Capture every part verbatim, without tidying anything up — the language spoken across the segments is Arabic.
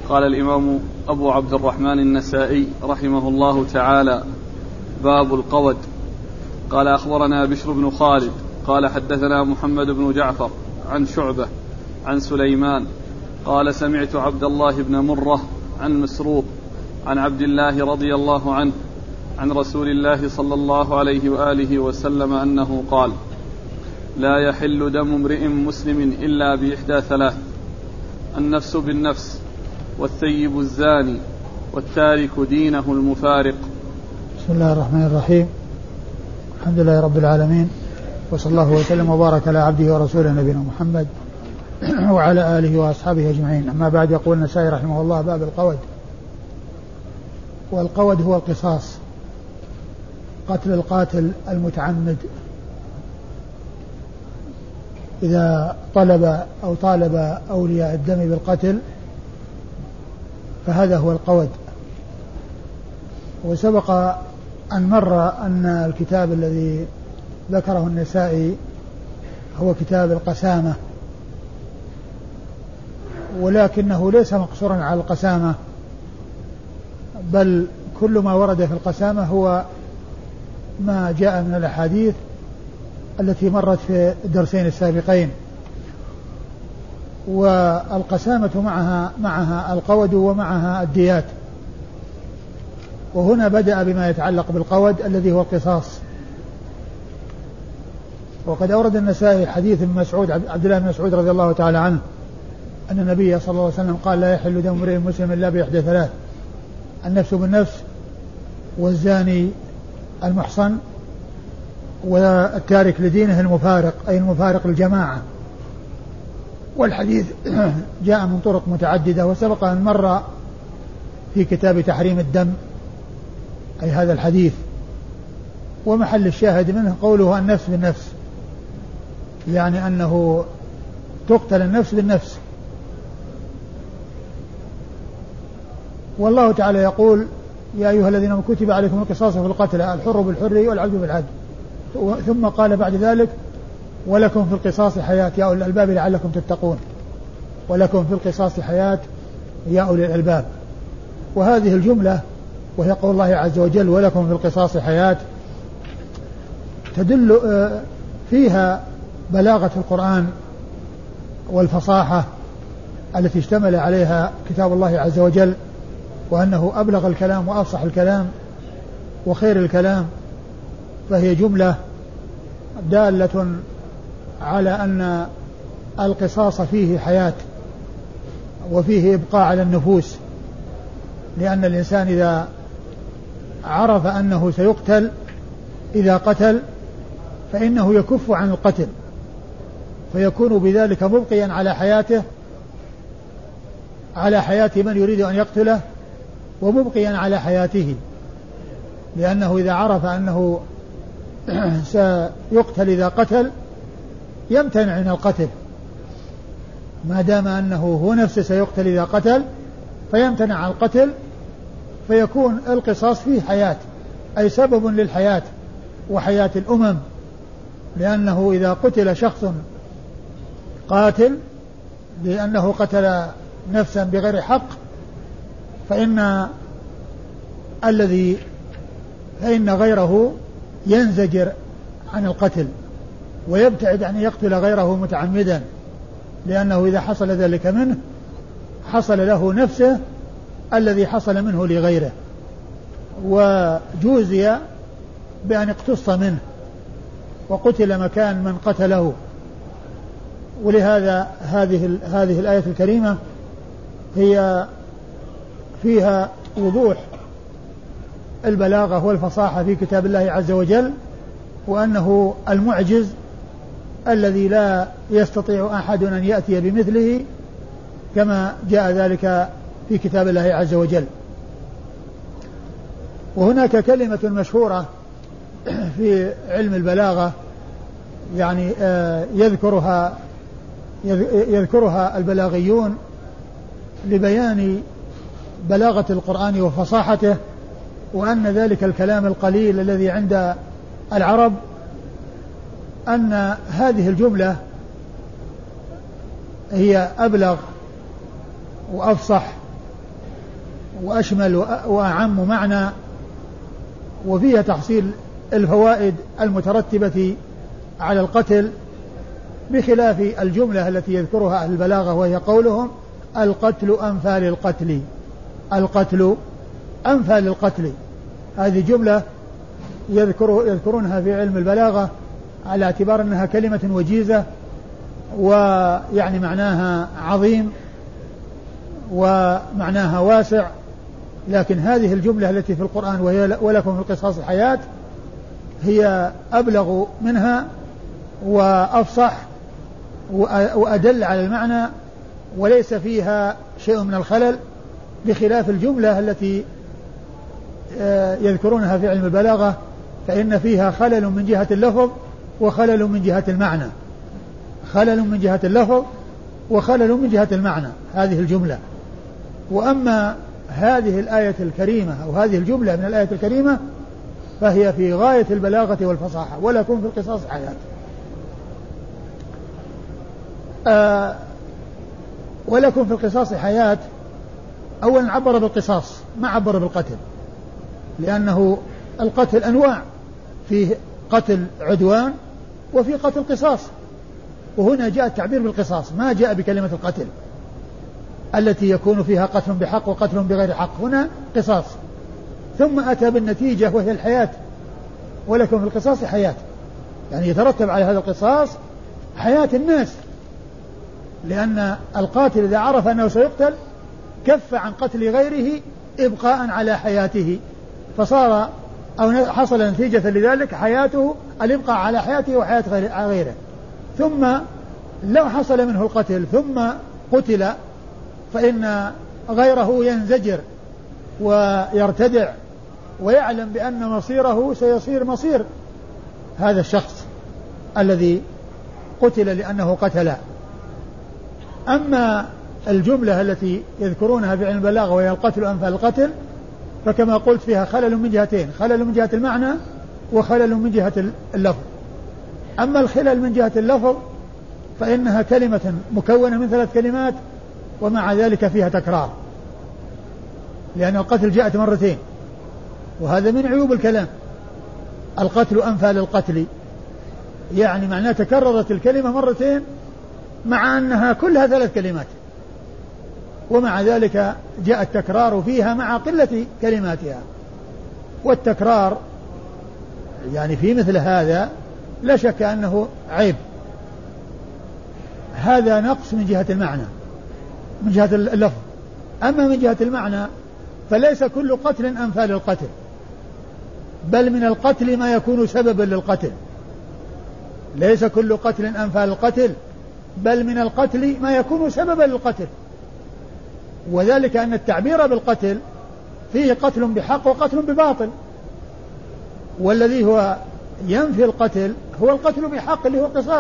قال الإمام أبو عبد الرحمن النسائي رحمه الله تعالى: باب القود. قال أخبرنا بشر بن خالد قال حدثنا محمد بن جعفر عن شعبة عن سليمان قال سمعت عبد الله بن مرة عن مسروق عن عبد الله رضي الله عنه عن رسول الله صلى الله عليه وآله وسلم أنه قال: لا يحل دم امرئ مسلم إلا بإحدى ثلاث: النفس بالنفس، والثيب الزاني، والتارك دينه المفارق. بسم الله الرحمن الرحيم. الحمد لله رب العالمين، وصلى الله وسلم وبارك على عبده ورسوله نبينا محمد وعلى آله وأصحابه أجمعين. أما بعد، يقول النسائي رحمه الله: باب القود. والقود هو القصاص، قتل القاتل المتعمد إذا طلب أو طالب أولياء الدم بالقتل، فهذا هو القود. وسبق أن مر أن الكتاب الذي ذكره النسائي هو كتاب القسامة، ولكنه ليس مقصورا على القسامة، بل كل ما ورد في القسامة هو ما جاء من الأحاديث التي مرت في الدرسين السابقين. والقسامة معها معها القود ومعها الديات. وهنا بدأ بما يتعلق بالقود الذي هو القصاص. وقد أورد النسائي حديث من مسعود عبد الله بن مسعود رضي الله تعالى عنه أن النبي صلى الله عليه وسلم قال: لا يحل دم امرئ مسلم إلا بإحدى ثلاث: النفس بالنفس، والزاني المحصن، والتارك لدينه المفارق، أي المفارق الجماعة. والحديث جاء من طرق متعددة، وسبق أن مر في كتاب تحريم الدم أي هذا الحديث. ومحل الشاهد منه قوله النفس بالنفس، يعني أنه تقتل النفس بالنفس. والله تعالى يقول: يا أيها الذين كتب عليكم القصاص في القتل، الحر بالحر والعبد بالعبد. ثم قال بعد ذلك: ولكم في القصاص حياة يا أولي الألباب لعلكم تتقون. ولكم في القصاص حياة يا أولي الألباب. وهذه الجملة وهي قول الله عز وجل: ولكم في القصاص حياة، تدل فيها بلاغة القرآن والفصاحة التي اشتمل عليها كتاب الله عز وجل، وأنه أبلغ الكلام وأفصح الكلام وخير الكلام. فهي جملة دالة على أن القصاص فيه حياة وفيه إبقاء على النفوس، لأن الإنسان إذا عرف أنه سيقتل إذا قتل فإنه يكف عن القتل، فيكون بذلك مبقيا على حياته، على حياة من يريد أن يقتله، ومبقيا على حياته، لأنه إذا عرف أنه سيقتل إذا قتل يمتنع عن القتل، ما دام أنه هو نفسه سيقتل إذا قتل فيمتنع عن القتل، فيكون القصاص فيه حياة، أي سبب للحياة وحياة الأمم. لأنه إذا قتل شخص قاتل لأنه قتل نفسا بغير حق، فإن الذي فإن غيره ينزجر عن القتل ويبتعد أن يقتل غيره متعمدا، لأنه إذا حصل ذلك منه حصل له نفسه الذي حصل منه لغيره، وجوزي بأن اقتص منه وقتل مكان من قتله. ولهذا هذه هذه الآية الكريمة هي فيها وضوح البلاغة والفصاحة في كتاب الله عز وجل، وأنه المعجز الذي لا يستطيع أحد أن يأتي بمثله، كما جاء ذلك في كتاب الله عز وجل. وهناك كلمة مشهورة في علم البلاغة يعني يذكرها يذكرها البلاغيون لبيان بلاغة القرآن وفصاحته، وأن ذلك الكلام القليل الذي عند العرب، أن هذه الجملة هي أبلغ وأفصح وأشمل وأعم معنى، وفيها تحصيل الفوائد المترتبة على القتل، بخلاف الجملة التي يذكرها أهل البلاغة وهي قولهم القتل أنفى للقتل. القتل أنفى للقتل، هذه جملة يذكر يذكرونها في علم البلاغة على اعتبار أنها كلمة وجيزة، ويعني معناها عظيم ومعناها واسع، لكن هذه الجملة التي في القرآن وهي ولكم في القصاص الحياة هي أبلغ منها وأفصح وأدل على المعنى، وليس فيها شيء من الخلل، بخلاف الجملة التي يذكرونها في علم البلاغة فإن فيها خلل من جهة اللفظ وخلل من جهة المعنى. خلل من جهة اللفظ وخلل من جهة المعنى هذه الجملة. وأما هذه الآية الكريمة أو هذه الجملة من الآية الكريمة فهي في غاية البلاغة والفصاحة، ولكم في القصاص حياة. آه ولكم في القصاص حياة، أولا عبر بالقصاص ما عبر بالقتل، لأنه القتل أنواع، فيه قتل عدوان وفي قتل قصاص، وهنا جاء التعبير بالقصاص ما جاء بكلمة القتل التي يكون فيها قتل بحق وقتل بغير حق، هنا قصاص، ثم أتى بالنتيجة وهي الحياة، ولكم في القصاص حياة، يعني يترتب على هذا القصاص حياة الناس، لأن القاتل إذا عرف أنه سيقتل كف عن قتل غيره إبقاء على حياته، فصار أو حصل نتيجة لذلك حياته الإبقاء على حياته وحياة غيره. ثم لو حصل منه القتل ثم قتل فإن غيره ينزجر ويرتدع ويعلم بأن مصيره سيصير مصير هذا الشخص الذي قتل لأنه قتل. أما الجملة التي يذكرونها في علم البلاغة وهي القتل أنفى القتل، فكما قلت فيها خلل من جهتين، خلل من جهة المعنى وخلل من جهة اللفظ. أما الخلل من جهة اللفظ فإنها كلمة مكونة من ثلاث كلمات ومع ذلك فيها تكرار، لأن القتل جاءت مرتين، وهذا من عيوب الكلام. القتل أنفى للقتل يعني معناه تكررت الكلمة مرتين مع أنها كلها ثلاث كلمات، ومع ذلك جاء التكرار فيها مع قلة كلماتها. والتكرار يعني في مثل هذا لا شك أنه عيب، هذا نقص من جهة المعنى من جهة اللفظ. أما من جهة المعنى فليس كل قتل أنفى للقتل، بل من القتل ما يكون سببا للقتل. ليس كل قتل أنفى للقتل، بل من القتل ما يكون سببا للقتل، وذلك أن التعبير بالقتل فيه قتل بحق وقتل بباطل، والذي هو ينفي القتل هو القتل بحق اللي هو القصاص.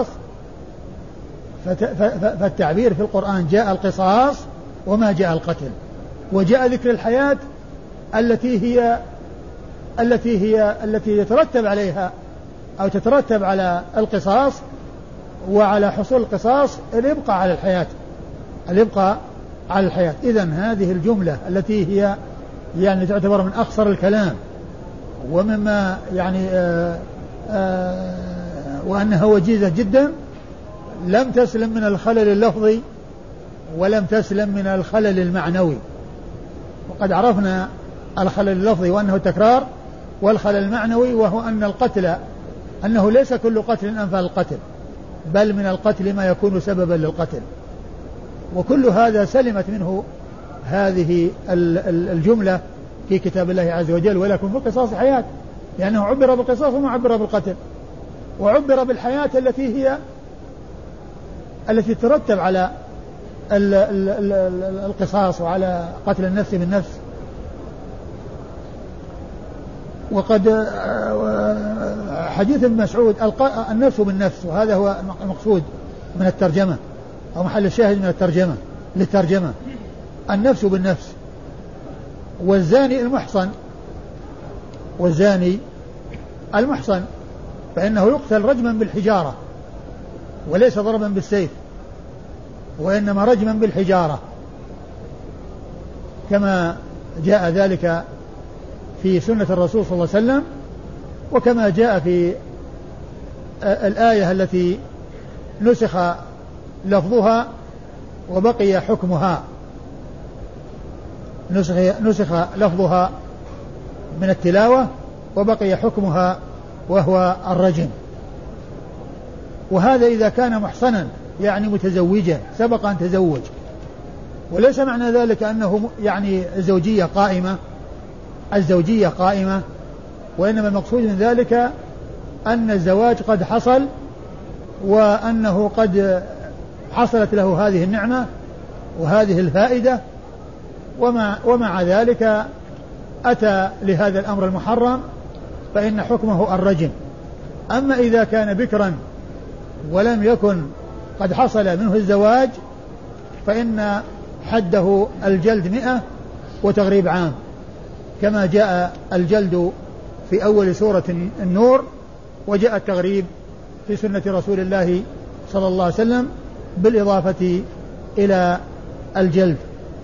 فالتعبير في القرآن جاء القصاص وما جاء القتل، وجاء ذكر الحياة التي هي التي هي التي يترتب عليها أو تترتب على القصاص وعلى حصول القصاص الإبقاء على الحياة الإبقاء على الحياة. إذن هذه الجملة التي هي يعني تعتبر من أقصر الكلام ومما يعني آآ آآ وأنها وجيزة جدا لم تسلم من الخلل اللفظي ولم تسلم من الخلل المعنوي. وقد عرفنا الخلل اللفظي وأنه التكرار، والخلل المعنوي وهو أن القتل أنه ليس كل قتل أنفى القتل، بل من القتل ما يكون سببا للقتل. وكل هذا سلمت منه هذه الجملة في كتاب الله عز وجل ولكم في القصاص حياة، لأنه عبر بالقصاص وما عبر بالقتل، وعبر بالحياة التي هي التي ترتب على ال ال ال القصاص وعلى قتل النفس بالنفس. وقد حديث ابن مسعود النفس بالنفس، وهذا هو المقصود من الترجمة أو محل الشاهد من الترجمة للترجمة، النفس بالنفس. والزاني المحصن والزاني المحصن فإنه يقتل رجما بالحجارة وليس ضربا بالسيف، وإنما رجما بالحجارة، كما جاء ذلك في سنة الرسول صلى الله عليه وسلم، وكما جاء في الآية التي نسخ لفظها وبقي حكمها، نسخ, نسخ لفظها من التلاوة وبقي حكمها وهو الرجم. وهذا إذا كان محصنا يعني متزوجا سبق أن تزوج، وليس معنى ذلك أنه يعني الزوجية قائمة الزوجية قائمة وإنما المقصود من ذلك أن الزواج قد حصل وأنه قد حصلت له هذه النعمة وهذه الفائدة، ومع, ومع ذلك أتى لهذا الأمر المحرم فإن حكمه الرجم. أما إذا كان بكرا ولم يكن قد حصل منه الزواج فإن حده الجلد مئة وتغريب عام، كما جاء الجلد في أول سورة النور وجاء التغريب في سنة رسول الله صلى الله عليه وسلم بالإضافة إلى الجلد.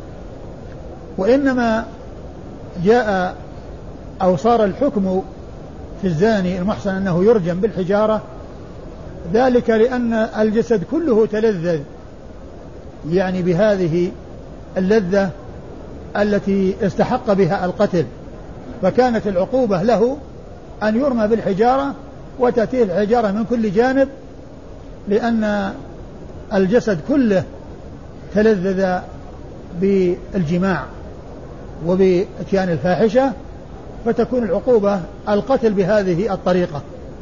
وإنما جاء أو صار الحكم في الزاني المحصن أنه يرجم بالحجارة، ذلك لأن الجسد كله تلذذ يعني بهذه اللذة التي استحق بها القتل، فكانت العقوبة له أن يرمى بالحجارة وتأتيه الحجارة من كل جانب، لأن الجسد كله تلذذ بالجماع وبإتيان الفاحشة، فتكون العقوبة القتل بهذه الطريقة.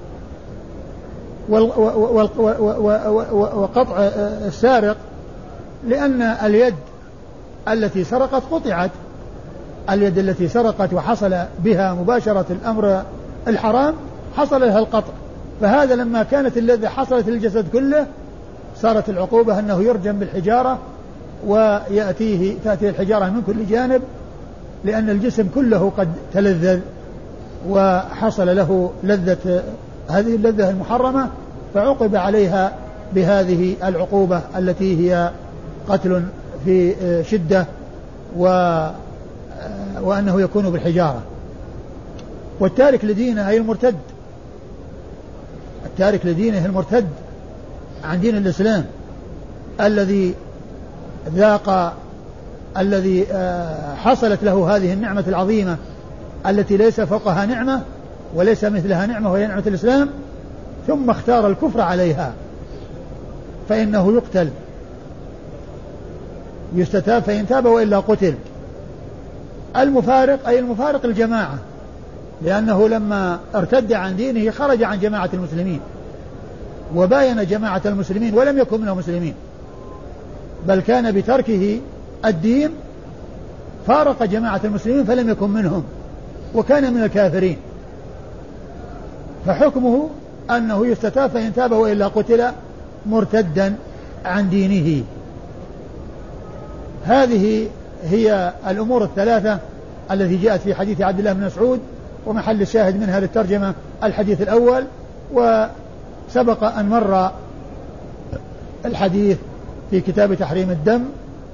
وقطع السارق لأن اليد التي سرقت قطعت، اليد التي سرقت وحصل بها مباشرة الأمر الحرام حصل لها القطع، فهذا لما كانت اللذة حصلت للجسد كله صارت العقوبة أنه يرجم بالحجارة ويأتيه تأتيه الحجارة من كل جانب، لأن الجسم كله قد تلذذ وحصل له لذة هذه اللذة المحرمة، فعقب عليها بهذه العقوبة التي هي قتل في شدة و وأنه يكون بالحجارة. والتارك لدينه أي المرتد، التارك لدينه المرتد عن دين الإسلام الذي ذاق الذي حصلت له هذه النعمة العظيمة التي ليس فوقها نعمة وليس مثلها نعمة وهي نعمة الإسلام، ثم اختار الكفر عليها فإنه يقتل يستتاب فإن تاب وإلا قتل. المفارق أي المفارق الجماعة، لأنه لما ارتد عن دينه خرج عن جماعة المسلمين وباين جماعة المسلمين ولم يكن من المسلمين، بل كان بتركه الدين فارق جماعة المسلمين فلم يكن منهم وكان من الكافرين، فحكمه أنه يستتاب فإن تاب وإلا قتل مرتدا عن دينه. هذه هي الأمور الثلاثة التي جاءت في حديث عبد الله بن مسعود، ومحل الشاهد منها للترجمة الحديث الأول، وسبق أن مر الحديث في كتاب تحريم الدم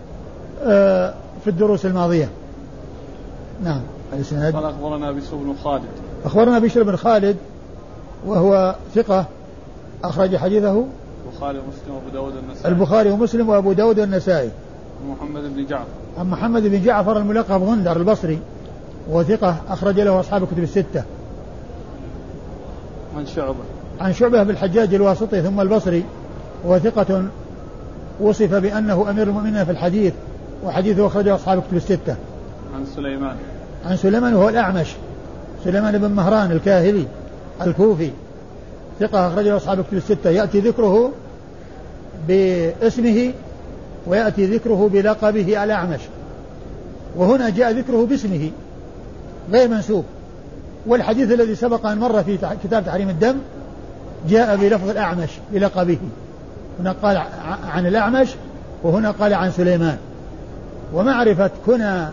في الدروس الماضية. نعم. قال أخبرنا بشر بن خالد أخبرنا بشر بن خالد وهو ثقة أخرج حديثه البخاري ومسلم وأبو داود والنسائي البخاري ومسلم وأبو داود والنسائي محمد بن جعفر عن محمد بن جعفر الملقب غندر البصري وثقة أخرج له أصحاب الكتب الستة. عن شعبة عن شعبة بالحجاج الواسطي ثم البصري وثقة وصف بأنه أمير المؤمنين في الحديث وحديثه أخرجه أصحاب الكتب الستة. عن سليمان عن سليمان وهو الأعمش سليمان بن مهران الكاهلي الكوفي ثقة أخرجه أصحاب الكتب الستة. يأتي ذكره باسمه ويأتي ذكره بلقبه الأعمش، وهنا جاء ذكره باسمه غير منسوب. والحديث الذي سبق أن مر في كتاب تحريم الدم جاء بلفظ الأعمش بلقبه، هنا قال عن الأعمش وهنا قال عن سليمان. ومعرفة كنا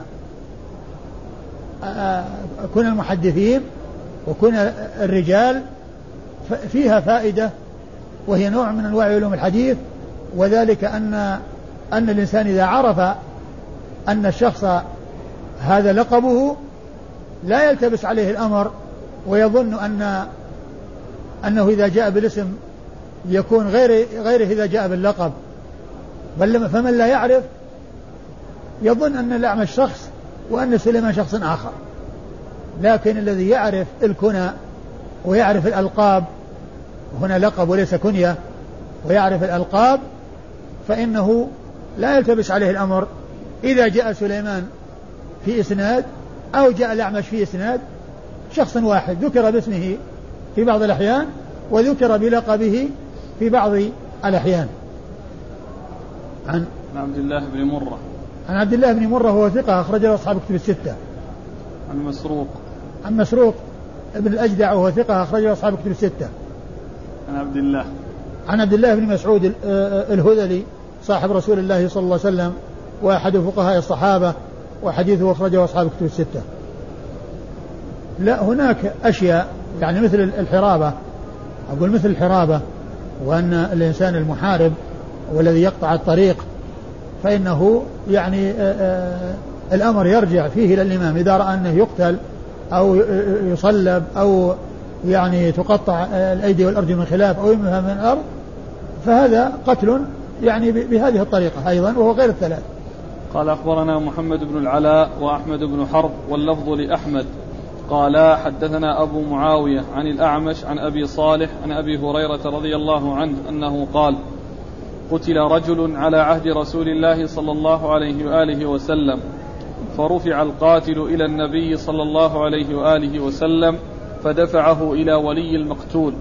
كنا المحدثين وكنا الرجال فيها فائدة، وهي نوع من أنواع علوم الحديث، وذلك أن أن الإنسان إذا عرف أن الشخص هذا لقبه لا يلتبس عليه الأمر ويظن أن أنه إذا جاء بالاسم يكون غير غيره إذا جاء باللقب، بل فمن لا يعرف يظن أن الأعمش شخص وأن سليمان شخص آخر. لكن الذي يعرف الكنى ويعرف الألقاب، هنا لقب وليس كنية، ويعرف الألقاب فإنه لا يلتبس عليه الأمر إذا جاء سليمان في إسناد أو جاء الأعمش في إسناد شخص واحد ذكر باسمه في بعض الأحيان وذكر بلقبه في بعض الأحيان. عن عبد الله بن مرة عن عبد الله بن مرة هو ثقة أخرج له أصحاب كتب الستة. عن مسروق عن مسروق ابن الأجدع وهو ثقة أخرج له أصحاب كتب الستة. عن عبد الله عن عبد الله بن مسعود الهذلي صاحب رسول الله صلى الله عليه وسلم وأحد فقهاء الصحابة وحديثه أخرجه أصحاب كتب الستة. لا هناك أشياء يعني مثل الحرابة، أقول مثل الحرابة، وأن الإنسان المحارب والذي يقطع الطريق فإنه يعني آآ آآ الأمر يرجع فيه إلى الإمام إذا رأى أنه يقتل أو يصلب أو يعني تقطع الأيدي والأرجل من خلاف أو يمهى من الأرض، فهذا قتل يعني بهذه الطريقة أيضا وهو غير الثلاث. قال أخبرنا محمد بن العلاء وأحمد بن حرب واللفظ لأحمد قال حدثنا أبو معاوية عن الأعمش عن أبي صالح عن أبي هريرة رضي الله عنه أنه قال قتل رجل على عهد رسول الله صلى الله عليه وآله وسلم فرفع القاتل إلى النبي صلى الله عليه وآله وسلم فدفعه إلى ولي المقتول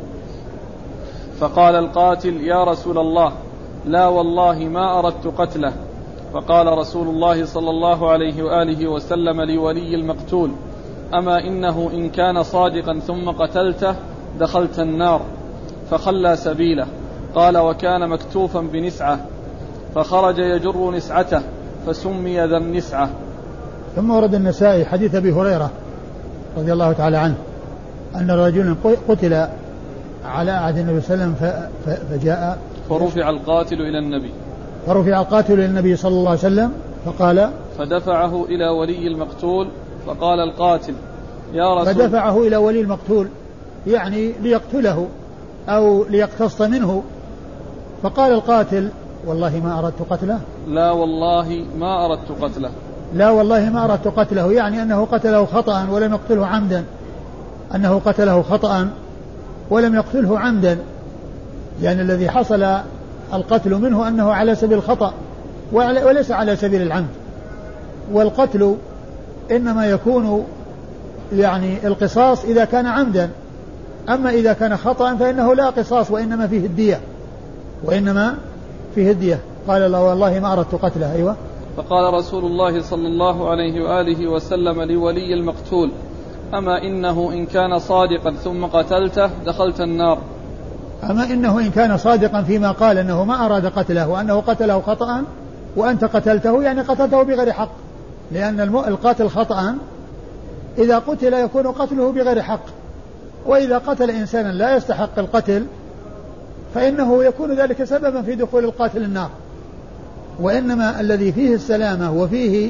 فقال القاتل يا رسول الله لا والله ما أردت قتله. فقال رسول الله صلى الله عليه وآله وسلم لولي المقتول أما إنه إن كان صادقا ثم قتلته دخلت النار. فخلى سبيله. قال وكان مكتوفا بنسعة فخرج يجر نسعته فسمي ذا النسعة. ثم ورد النسائي حديث أبي هريرة رضي الله تعالى عنه أن رجلا قتل على عهد النبي صلى الله عليه وسلم فجاء فرفع القاتل إلى النبي فرفع القاتل إلى النبي صلى الله عليه وسلم فقال فدفعه إلى ولي المقتول فقال القاتل يا رسول فدفعه إلى ولي المقتول يعني ليقتله أو ليقتص منه. فقال القاتل والله ما أردت قتله لا والله ما أردت قتله لا والله ما أردت قتله يعني أنه قتله خطأ ولم يقتله عمدا أنه قتله خطأ ولم يقتله عمدا لأن يعني الذي حصل القتل منه أنه على سبيل الخطأ وليس على سبيل العمد. والقتل إنما يكون يعني القصاص إذا كان عمدا، أما إذا كان خطأ فإنه لا قصاص وإنما فيه الدية وإنما فيه الدية. قال الله والله ما أردت قتله. أيوة. فقال رسول الله صلى الله عليه وآله وسلم لولي المقتول أما إنه إن كان صادقا ثم قتلته دخلت النار. أما إنه إن كان صادقا فيما قال أنه ما أراد قتله وأنه قتله خطأ وأنت قتلته يعني قتلته بغير حق، لأن القاتل خطأ إذا قتل يكون قتله بغير حق، وإذا قتل إنسانا لا يستحق القتل فإنه يكون ذلك سببا في دخول القاتل النار. وإنما الذي فيه السلامة وفيه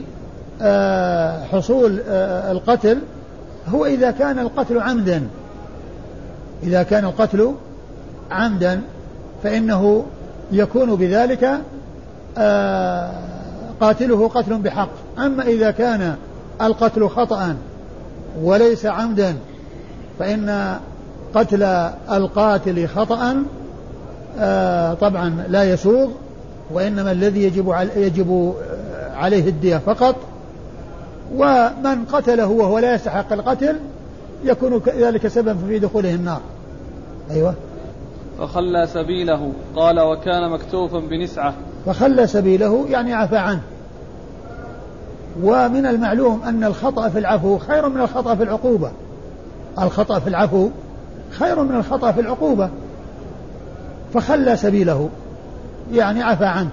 آه حصول آه القتل هو إذا كان القتل عمدا. إذا كان القتل عمدا فإنه يكون بذلك آه قاتله قتل بحق. أما إذا كان القتل خطأ وليس عمدا فإن قتل القاتل خطأ آه طبعا لا يسوغ، وإنما الذي يجب يجب عليه الدية فقط. ومن قتله وهو لا يستحق القتل يكون ذلك سبب في دخوله النار. أيوة. فخلى سبيله. قال وكان مكتوفا بنسعة. فخلى سبيله يعني عفى عنه. ومن المعلوم أن الخطأ في العفو خير من الخطأ في العقوبة. الخطأ في العفو خير من الخطأ في العقوبة. فخلى سبيله يعني عفى عنه.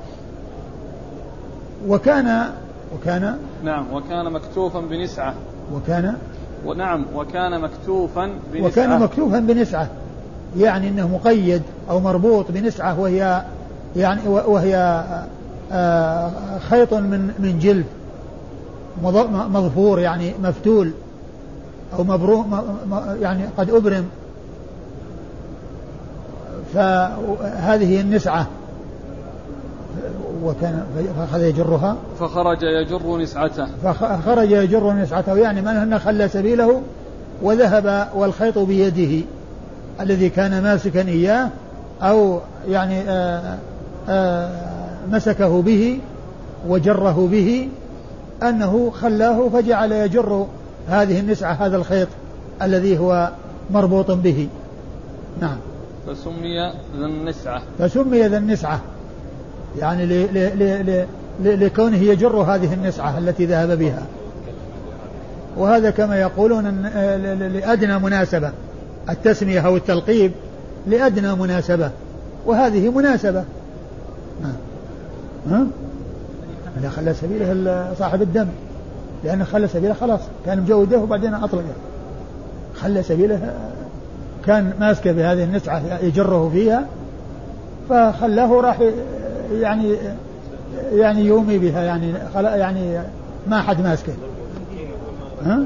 وكان وكان نعم وكان مكتوفا بنسعة. وكان ونعم وكان مكتوفا بنسعة. وكان مكتوفا بنسعة يعني انه مقيد او مربوط بنسعة وهي يعني وهي خيط من من جلد مظفور يعني مفتول أو مبروم يعني قد أبرم، فهذه النسعة، وكان فأخذ يجرها فخرج يجر نسعته فخرج يجر نسعته يعني من أنه خلى سبيله وذهب والخيط بيده الذي كان ماسكا إياه أو يعني آآ آآ مسكه به وجره به، أنه خلاه فجعل يجر هذه النسعة هذا الخيط الذي هو مربوط به. نعم. فسمي ذا النسعة فسمي ذا النسعة يعني ل ل ل ل لكونه يجر هذه النسعة التي ذهب بها، وهذا كما يقولون لأدنى مناسبة، التسمية أو التلقيب لأدنى مناسبة، وهذه مناسبة. ها؟ لا خلى سبيله صاحب الدم، لأنه خلى سبيله خلاص كان مجوده وبعدين أطلقه، خلى سبيله كان ماسكه بهذه النسعة يجره فيها فخلاه راح يعني يعني يومي بها يعني يعني ما حد ماسكه. ها؟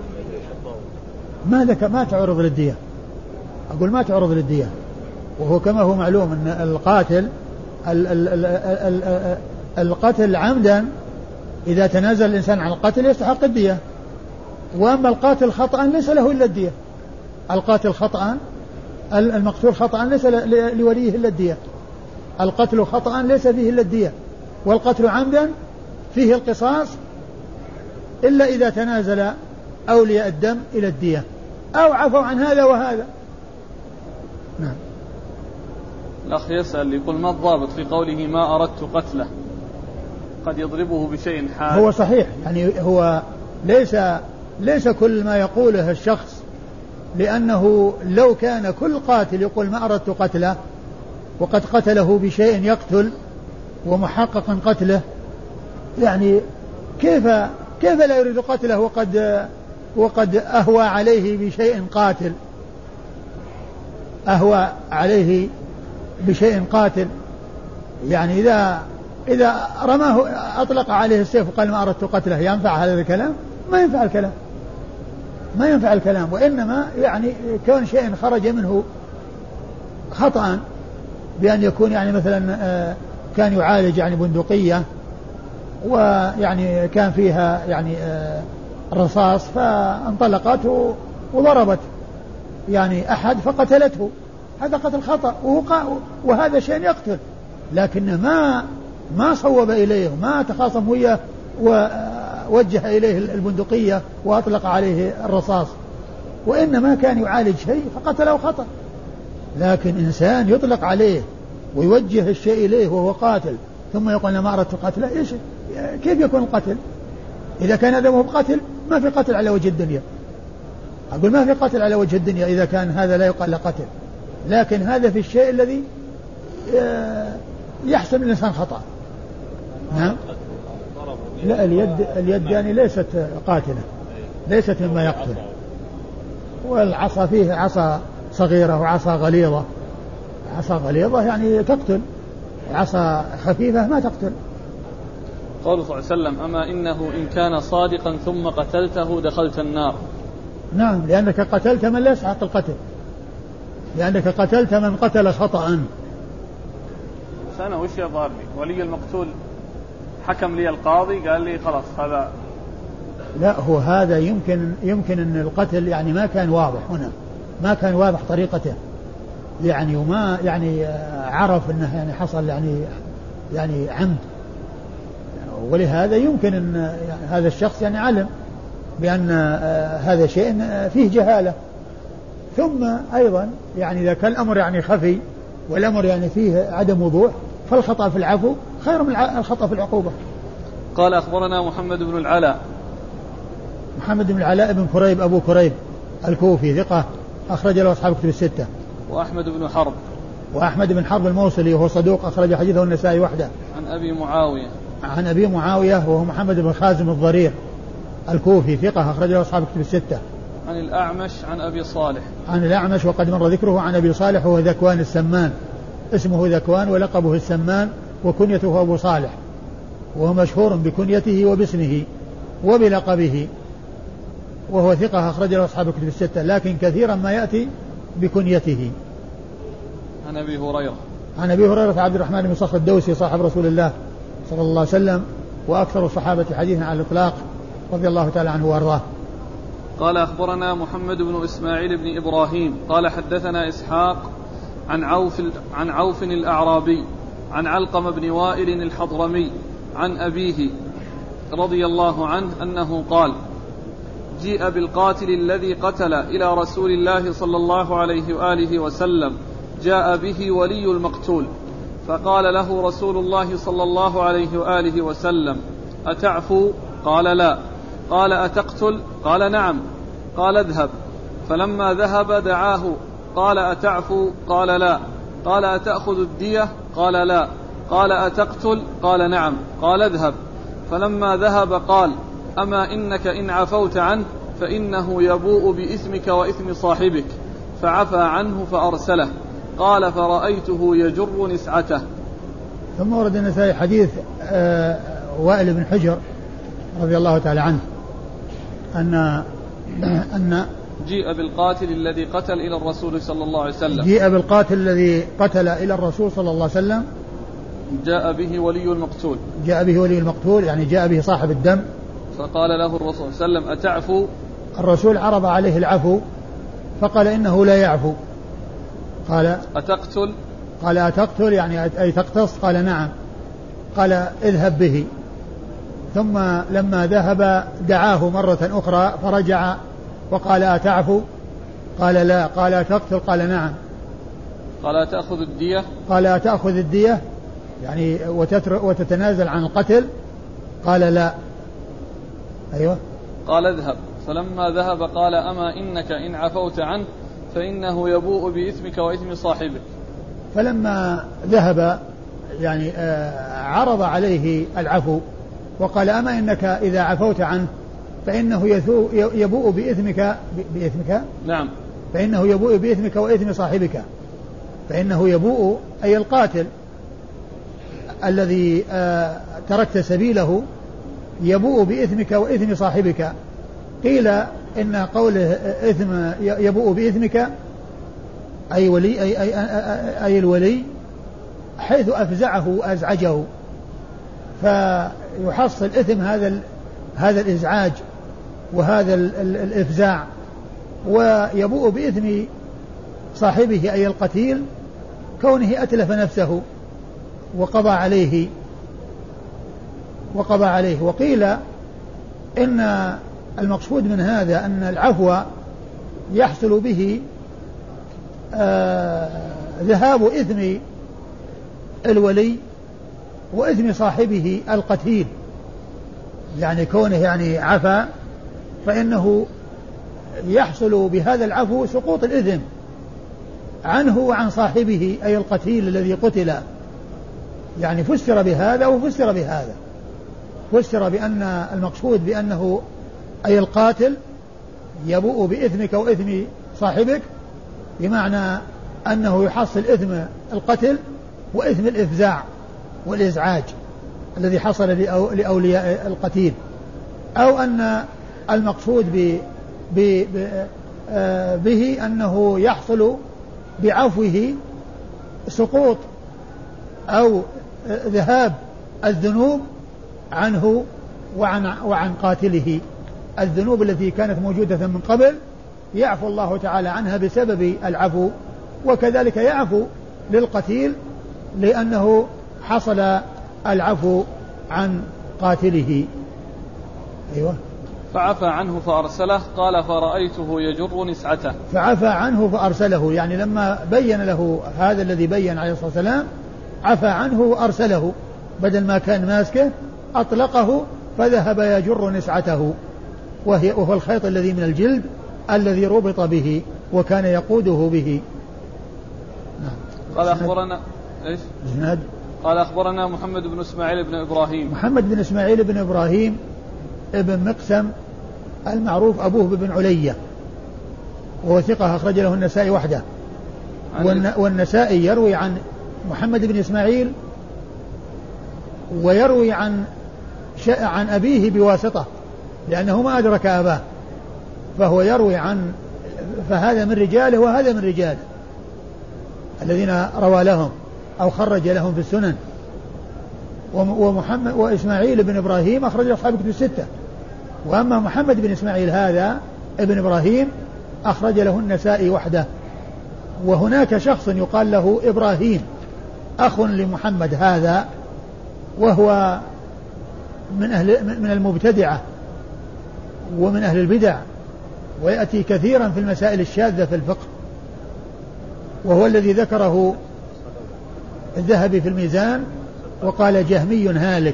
ما ذك ما تعرض للدية، أقول ما تعرض للدية، وهو كما هو معلوم أن القاتل ال ال ال ال ال القتل عمدا إذا تنازل الإنسان عن القتل يستحق الدية، وأما القاتل خطأ ليس له إلا الدية. القاتل خطأ المقتول خطأ ليس لوليه إلا الدية، القتل خطأ ليس فيه إلا الدية، والقتل عمدا فيه القصاص إلا إذا تنازل أولياء الدم إلى الدية أو عفوا عن هذا وهذا. نعم. الأخ يسأل يقول ما الضابط في قوله ما أردت قتله؟ قد يضربه بشيء حاد. هو صحيح يعني هو ليس ليس كل ما يقوله الشخص، لأنه لو كان كل قاتل يقول ما أردت قتله وقد قتله بشيء يقتل ومحققا قتله، يعني كيف كيف لا يريد قتله وقد وقد أهوى عليه بشيء قاتل أهوى عليه بشيء قاتل يعني إذا إذا رماه أطلق عليه السيف وقال ما أردت قتله، ينفع هذا الكلام؟ ما ينفع الكلام ما ينفع الكلام وإنما يعني كون شيء خرج منه خطأ بأن يكون يعني مثلا كان يعالج يعني بندقية ويعني كان فيها يعني رصاص فانطلقت وضربت يعني أحد فقتلته، هذا قتل خطأ وهذا شيء يقتل، لكن ما ما صوب إليه ما تخاصم وياه ووجه إليه البندقية وأطلق عليه الرصاص، وإنما كان يعالج شيء فقتله خطأ. لكن إنسان يطلق عليه ويوجه الشيء إليه وهو قاتل ثم يقول أنا ما أردت قتله، إيش كيف يكون القتل؟ إذا كان هذا مو بقتل ما في قتل على وجه الدنيا، أقول ما في قتل على وجه الدنيا إذا كان هذا لا يقال قتل، لكن هذا في الشيء الذي يحسن الإنسان خطأ. نعم. لا اليد اليد يعني ليست قاتلة، ليست مما يقتل، والعصا فيه عصا صغيرة وعصا غليظة، عصا غليظة يعني تقتل، عصا خفيفة ما تقتل. قوله صلى الله عليه وسلم أما إنه إن كان صادقا ثم قتلته دخلت النار. نعم لأنك قتلت من لا يستحق القتل، لأنك قتلت من قتل خطأ. أنا وش يظهر لي ولي المقتول حكم لي القاضي قال لي خلاص هذا، لا هو هذا يمكن يمكن أن القتل يعني ما كان واضح هنا، ما كان واضح طريقته يعني وما يعني عرف أنه يعني حصل يعني يعني عمد، ولهذا يمكن أن هذا الشخص يعني علم بأن هذا شيء فيه جهالة. ثم أيضا يعني إذا كان الأمر يعني خفي والأمر يعني فيه عدم وضوح فالخطأ في العفو خير من الخطأ في العقوبة. قال أخبرنا محمد بن العلاء محمد بن العلاء بن كريب أبو كريب الكوفي ثقة أخرج له أصحاب كتب الستة. وأحمد بن حرب وأحمد بن حرب الموصلي وهو صدوق أخرج حديثه النسائي وحده. عن أبي معاوية عن أبي معاوية وهو محمد بن خازم الضرير الكوفي ثقة أخرج له أصحاب كتب الستة. عن الأعمش عن أبي صالح عن الأعمش وقد مر ذكره عن أبي صالح وهو ذكوان السمان، اسمه ذكوان ولقبه السمان وكنيته أبو صالح، وهو مشهور بكنيته وباسمه وبلقبه، وهو ثقة أخرج له أصحاب الكتب الستة، لكن كثيرا ما يأتي بكنيته. عن أبي هريرة عن أبي هريرة عبد الرحمن بن صخر الدوسي صاحب رسول الله صلى الله عليه وسلم وأكثر الصحابة حديثا على الإطلاق رضي الله تعالى عنه وأرضاه. قال أخبرنا محمد بن إسماعيل بن إبراهيم قال حدثنا إسحاق عن عوف, عن عوف الأعرابي عن علقم بن وائل الحضرمي عن أبيه رضي الله عنه أنه قال جيء بالقاتل الذي قتل إلى رسول الله صلى الله عليه وآله وسلم جاء به ولي المقتول فقال له رسول الله صلى الله عليه وآله وسلم أتعفو؟ قال لا. قال أتقتل؟ قال نعم. قال اذهب. فلما ذهب دعاه قال أتعفو؟ قال لا. قال أتأخذ الدية؟ قال لا. قال أتقتل؟ قال نعم. قال اذهب. فلما ذهب قال أما إنك إن عفوت عنه فإنه يبوء بإثمك وإثم صاحبك، فعفى عنه فأرسله. قال فرأيته يجر نسعته. ثم ورد النسائي حديث آه وائل بن حجر رضي الله تعالى عنه أن أن جيء بالقاتل الذي قتل إلى الرسول صلى الله عليه وسلم جيء بالقاتل الذي قتل إلى الرسول صلى الله عليه وسلم جاء به ولي المقتول جاء به ولي المقتول يعني جاء به صاحب الدم. فقال له الرسول صلى الله عليه وسلم أتعفو؟ الرسول عرض عليه العفو فقال إنه لا يعفو. قال أتقتل؟ قال أتقتل يعني أي تقتص؟ قال نعم. قال اذهب به. ثم لما ذهب دعاه مرة أخرى فرجع وقال أتعفو؟ قال لا. قال أتقتل؟ قال نعم. قال أتأخذ الدية؟ قال أتأخذ الدية يعني وتتنازل عن القتل؟ قال لا. أيوة. قال اذهب. فلما ذهب قال أما إنك إن عفوت عنه فإنه يبوء بإثمك وإثم صاحبك. فلما ذهب يعني عرض عليه العفو وقال أما إنك إذا عفوت عنه فإنه يبوء بإثمك بإثمك نعم فإنه يبوء بإثمك وإثم صاحبك. فإنه يبوء أي القاتل الذي تركت سبيله يبوء بإثمك وإثم صاحبك. قيل إن قوله إثم يبوء بإثمك أي ولي أي, أي, أي, أي الولي حيث أفزعه وأزعجه فيحصل إثم هذا هذا الإزعاج وهذا الإفزاع، ويبوء بإثم صاحبه أي القتيل كونه أتلف نفسه وقضى عليه وقضى عليه. وقيل إن المقصود من هذا أن العفو يحصل به آه ذهاب إثم الولي وإثم صاحبه القتيل، يعني كونه يعني عفا فإنه يحصل بهذا العفو سقوط الإثم عنه وعن صاحبه أي القتيل الذي قتل. يعني فسر بهذا وفسر بهذا. فسر بأن المقصود بأنه أي القاتل يبوء بإثمك وإثم صاحبك بمعنى أنه يحصل إثم القتل وإثم الإفزاع والإزعاج الذي حصل لأولياء القتيل، أو أن المقصود ب ب به أنه يحصل بعفوه سقوط أو ذهاب الذنوب عنه وعن, وعن قاتله. الذنوب التي كانت موجودة من قبل يعفو الله تعالى عنها بسبب العفو، وكذلك يعفو للقتيل لأنه حصل العفو عن قاتله. أيوة. فعفى عنه فأرسله. قال فرأيته يجر نسعته. فعفى عنه فأرسله يعني لما بين له هذا الذي بين عليه الصلاة والسلام عفى عنه وأرسله، بدل ما كان ماسكه أطلقه فذهب يجر نسعته، وهي وهو الخيط الذي من الجلد الذي ربط به وكان يقوده به. قال أخبرنا إيش؟ جناد. قال أخبرنا محمد بن إسماعيل بن إبراهيم. محمد بن إسماعيل بن إبراهيم ابن مقسم المعروف أبوه بن علية، وهو ثقة أخرج له النسائي وحده. والنسائي يروي عن محمد بن إسماعيل ويروي عن عن أبيه بواسطة لأنه ما أدرك أباه، فهو يروي عن فهذا من رجاله وهذا من رجاله الذين روى لهم أو خرج لهم في السنن. ومحمد وإسماعيل بن إبراهيم أخرج أصحاب الكتب الستة، وأما محمد بن إسماعيل هذا ابن إبراهيم أخرج له النسائي وحده. وهناك شخص يقال له إبراهيم أخ لمحمد هذا، وهو من أهل من المبتدعة ومن أهل البدع، ويأتي كثيرا في المسائل الشاذة في الفقه، وهو الذي ذكره الذهبي في الميزان وقال جهمي هالك.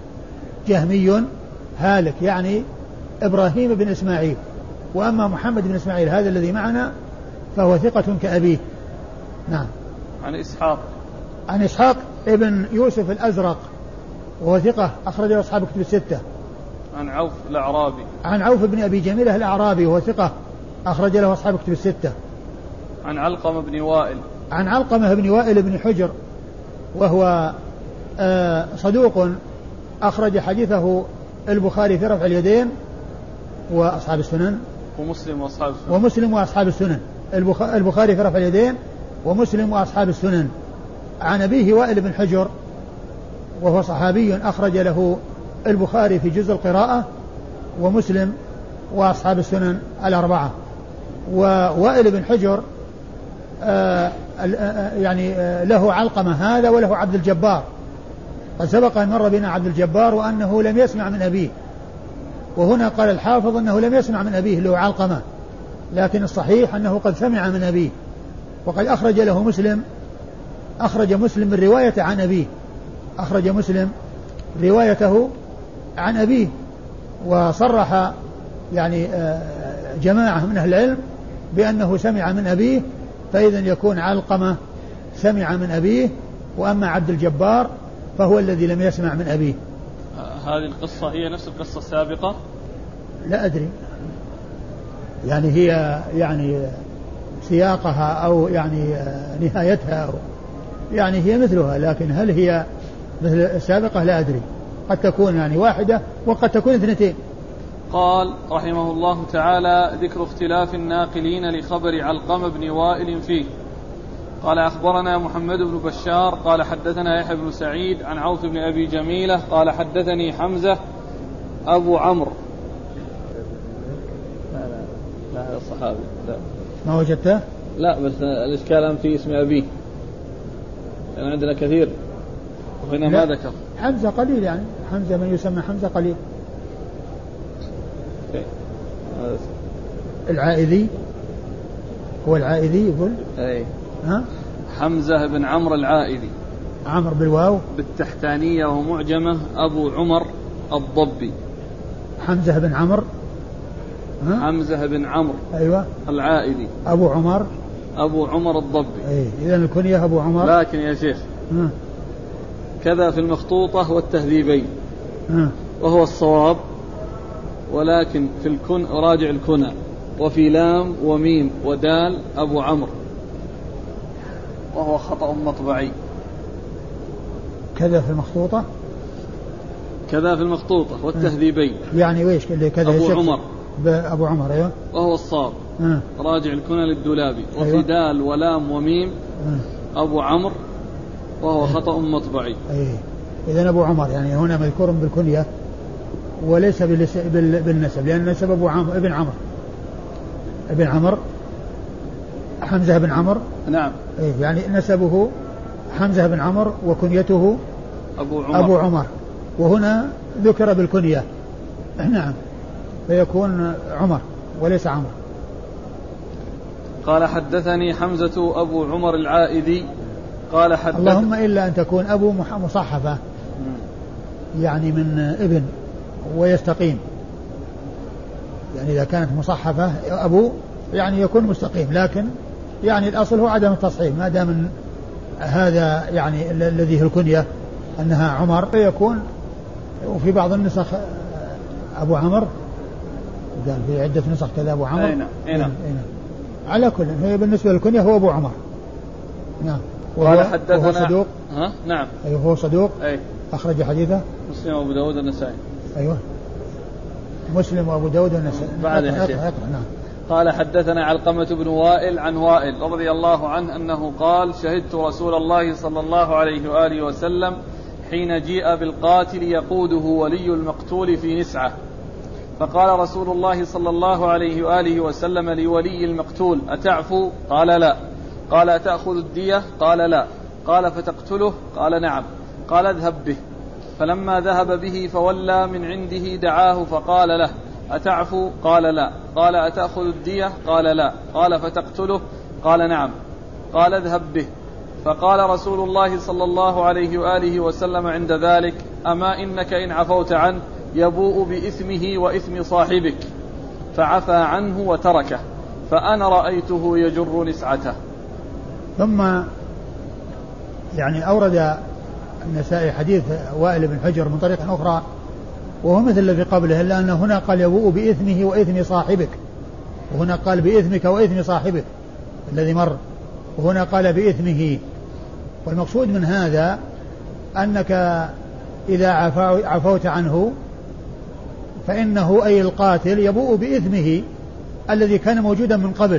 جهمي هالك يعني إبراهيم بن إسماعيل. وأما محمد بن إسماعيل هذا الذي معنا فهو ثقة كأبيه. نعم. عن إسحاق عن إسحاق ابن يوسف الأزرق وهو ثقة أخرج له أصحاب الكتب الستة. عن عوف الأعرابي عن عوف بن أبي جميلة الأعرابي وهو ثقة أخرج له أصحاب الكتب الستة. عن علقمة بن وائل عن علقمة بن وائل بن حجر وهو آه صدوق أخرج حديثه البخاري في رفع اليدين وأصحاب السنن ومسلم وأصحاب السنن ومسلم وأصحاب السنن. البخاري في رفع اليدين ومسلم وأصحاب السنن. عن أبيه وائل بن حجر وهو صحابي أخرج له البخاري في جزء القراءة ومسلم وأصحاب السنن الأربعة. ووائل بن حجر آه يعني آه له علقمة هذا وله عبد الجبار. قد سبق أن مر بنا عبد الجبار وأنه لم يسمع من أبيه، وهنا قال الحافظ أنه لم يسمع من أبيه له علقمة، لكن الصحيح أنه قد سمع من أبيه. وقد أخرج له مسلم أخرج مسلم من رواية عن أبيه أخرج مسلم روايته عن أبيه، وصرح يعني جماعة من أهل العلم بأنه سمع من أبيه، فإذا يكون علقمة سمع من أبيه، وأما عبد الجبار فهو الذي لم يسمع من أبيه. هذه القصة هي نفس القصة السابقة؟ لا أدري، يعني هي يعني سياقها أو يعني نهايتها أو يعني هي مثلها، لكن هل هي مثل السابقة لا أدري، قد تكون يعني واحدة وقد تكون اثنتين. قال رحمه الله تعالى: ذكر اختلاف الناقلين لخبر علقمة بن وائل فيه. قال أخبرنا محمد بن بشار قال حدثنا يحيى بن سعيد عن عوف بن أبي جميلة قال حدثني حمزة أبو عمرو. لا لا لا هذا الصحابي لا. ما وجدته؟ لا بس الإشكال في اسم أبيه، يعني عندنا كثير وهنا ما ذكر. حمزة قليل، يعني حمزة من يسمى حمزة قليل. العائذي هو العائذي يقول أي ها؟ حمزة بن عمرو العائذي، عمرو بالواو بالتحتانية ومعجمة، أبو عمر الضبي. حمزة بن عمرو حمزة بن عمرو أيوة العائذي أبو عمر أبو عمر الضبي. أي إذا الكنية أبو عمر. لكن يا شيخ ها. كذا في المخطوطة والتهذيبين ها. وهو الصواب، ولكن في الكن راجع الكنى وفي لام وميم ودال أبو عمرو، وهو خطأ مطبعي. كذا في المخطوطة كذا في المخطوطة والتهذيبين يعني ويش كذا أبو عمر أبو عمر أيوة وهو الصواب. أه. راجع الكنى للدولابي. وفي أيوة. دال ولام وميم أه. أبو عمرو وهو خطأ مطبعي. أيه. إذن أبو عمر يعني هنا مذكور بالكنية وليس بالنسب، لأن النسب أبو عمرو ابن عمرو ابن عمرو حمزة بن عمرو. نعم. أيه يعني نسبه حمزة بن عمرو وكنيته أبو عمر. أبو عمر، وهنا ذكر بالكنية. نعم، فيكون عمر وليس عمرو. قال حدثني حمزة أبو عمر العائذي قال حدث اللهم إلا أن تكون أبو مصحفة يعني من ابن ويستقيم، يعني إذا كانت مصحفة أبو يعني يكون مستقيم، لكن يعني الأصل هو عدم التصحيح، ما دام هذا يعني الذي هي الكنية أنها عمر فيكون. وفي بعض النسخ أبو عمر، قال في عدة نسخ كذا أبو عمر. أين أين على كل هي بالنسبة للكنية هو أبو عمر. نعم. قال حدثنا وهو صدوق. ها نعم. أيوه هو صدوق. أي. أخرج حديثه مسلم وأبو داود النسائي. أيوه. مسلم وأبو داود والنسائي. بعد أقرأ أقرأ أقرأ نعم. قال حدثنا علقمة بن وائل عن وائل رضي الله عنه أنه قال شهدت رسول الله صلى الله عليه وآله وسلم حين جيء بالقاتل يقوده ولي المقتول في نسعة، فقال رسول الله صلى الله عليه وآله وسلم لولي المقتول أتعفو؟ قال لا. قال أتأخذ الدية؟ قال لا. قال فتقتله؟ قال نعم. قال اذهب به. فلما ذهب به فولى من عنده دعاه فقال له أتعفو؟ قال لا. قال أتأخذ الدية؟ قال لا. قال فتقتله؟ قال نعم. قال اذهب به. فقال رسول الله صلى الله عليه وآله وسلم عند ذلك أما إنك إن عفوت عنه يبوء بإثمه وإثم صاحبك، فعفى عنه وتركه، فأنا رأيته يجر نسعته. ثم يعني أورد النسائي حديث وائل بن حجر من طريق أخرى وهو مثل الذي قبله، إلا أن هنا قال يبوء بإثمه وإثم صاحبك، وهنا قال بإثمك وإثم صاحبك الذي مر، وهنا قال بإثمه. والمقصود من هذا أنك إذا عفوت عنه فإنه أي القاتل يبوء بإثمه الذي كان موجودا من قبل،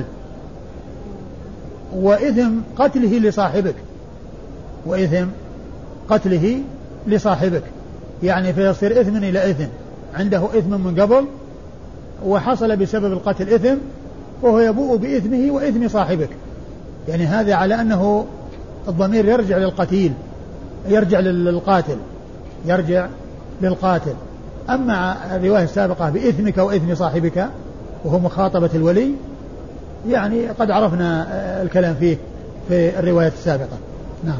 وإثم قتله لصاحبك، وإثم قتله لصاحبك، يعني فيصير إثم إلى إثم، عنده إثم من قبل وحصل بسبب القتل إثم، وهو يبوء بإثمه وإثم صاحبك. يعني هذا على أنه الضمير يرجع للقتيل، يرجع للقاتل، يرجع للقاتل. أما الرواية السابقة بإثمك وإثم صاحبك وهو مخاطبة الولي، يعني قد عرفنا الكلام فيه في الرواية السابقة. نعم.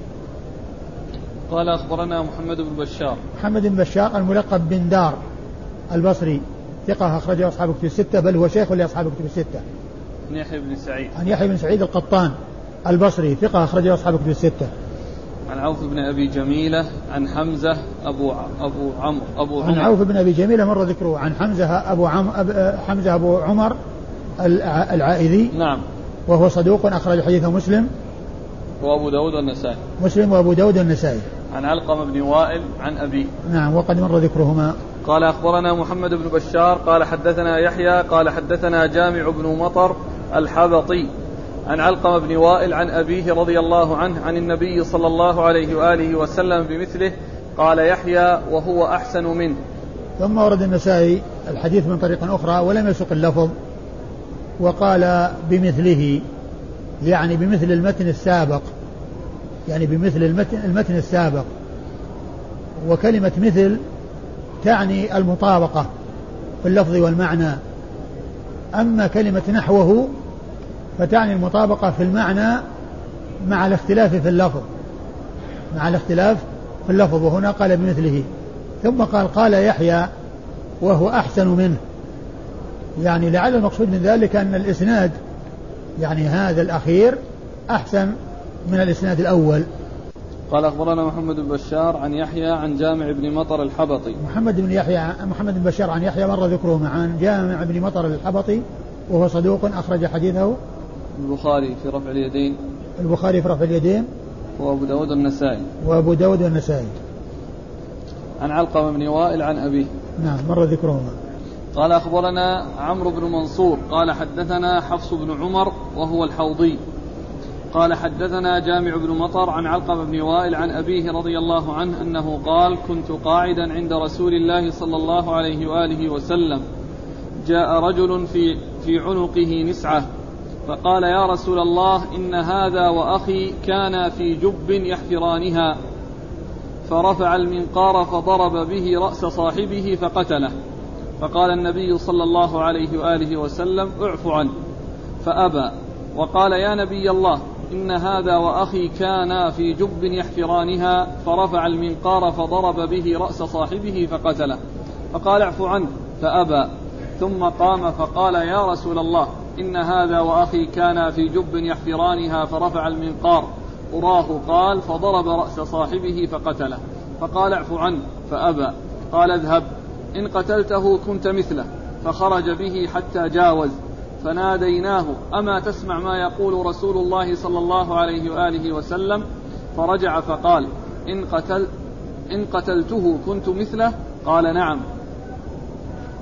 قال أخبرنا محمد بن بشار. محمد بن بشار الملقب بن دار البصري ثقة أخرجه أصحاب كتب الستة، بل هو شيخ لأصحاب كتب الستة. عن يحيى بن سعيد. عن يحيى بن سعيد القطان البصري ثقة أخرجه أصحاب كتب الستة. عن عوف بن أبي جميلة عن حمزة أبو أبو عمرو أبو عن عوف بن أبي جميلة مر ذكره. عن حمزة أبو عم أب حمزة أبو عمر العائذي. نعم. وهو صدوق أخرج حديثه مسلم وأبو داود والنسائي. مسلم وأبو داود والنسائي. عن علقمة بن وائل عن أبيه. نعم وقد مر ذكرهما. قال أخبرنا محمد بن بشار قال حدثنا يحيى قال حدثنا جامع بن مطر الحبطي عن علقمة بن وائل عن أبيه رضي الله عنه عن النبي صلى الله عليه وآله وسلم بمثله. قال يحيى وهو أحسن منه. ثم ورد النسائي الحديث من طريق أخرى ولم يسق اللفظ، وقال بمثله، يعني بمثل المتن السابق، يعني بمثل المتن, المتن السابق. وكلمة مثل تعني المطابقة في اللفظ والمعنى، أما كلمة نحوه فتعني المطابقة في المعنى مع الاختلاف في اللفظ، مع الاختلاف في اللفظ. وهنا قال بمثله، ثم قال قال يحيى وهو أحسن منه، يعني لعل المقصود من ذلك أن الإسناد يعني هذا الأخير أحسن من الإسناد الأول. قال أخبرنا محمد بن بشار عن يحيى عن جامع بن مطر الحبطي. محمد بن يحيى محمد بن بشار عن يحيى مر ذكره عن جامع بن مطر الحبطي وهو صدوق أخرج حديثه البخاري في رفع اليدين. البخاري في رفع اليدين. وأبو داود النسائي. وأبو داود النسائي. عن علقمة بن وائل عن أبيه. نعم مر ذكرهما. قال أخبرنا عمرو بن منصور قال حدثنا حفص بن عمر وهو الحوضي قال حدثنا جامع بن مطر عن علقمة بن وائل عن أبيه رضي الله عنه أنه قال كنت قاعدا عند رسول الله صلى الله عليه وآله وسلم، جاء رجل في, في عنقه نسعة فقال يا رسول الله إن هذا وأخي كانا في جب يحفرانها، فرفع المنقار فضرب به رأس صاحبه فقتله، فقال النبي صلى الله عليه وآله وسلم اعف عنه فأبى، وقال يا نبي الله إن هذا وأخي كانا في جب يحفرانها، فرفع المنقار فضرب به رأس صاحبه فقتله، فقال اعف عنه فأبى، ثم قام فقال يا رسول الله إن هذا وأخي كانا في جب يحفرانها فرفع المنقار، أراه قال فضرب رأس صاحبه فقتله، فقال اعف عنه فأبى، قال اذهب إن قتلته كنت مثله، فخرج به حتى جاوز، فناديناه أما تسمع ما يقول رسول الله صلى الله عليه وآله وسلم؟ فرجع فقال إن, قتل إن قتلته كنت مثله؟ قال نعم.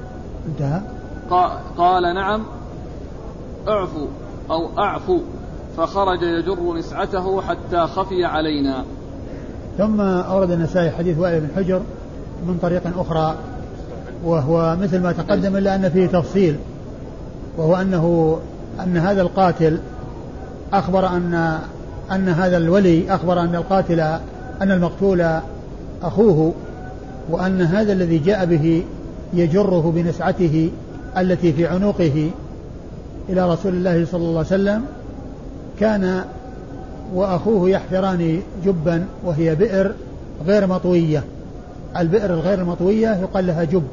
انتهى. قال نعم اعفو أو أعفو، فخرج يجر نسعته حتى خفي علينا. ثم أورد النسائي حديث وائل بن حجر من طريق أخرى، وهو مثل ما تقدم إلا أن فيه تفصيل، وهو أنه أن هذا القاتل أخبر أن أن هذا الولي أخبر أن القاتل أن المقتول أخوه، وأن هذا الذي جاء به يجره بنسعته التي في عنقه إلى رسول الله صلى الله عليه وسلم، كان وأخوه يحفران جبا وهي بئر غير مطوية. البئر الغير المطوية يقال لها جب.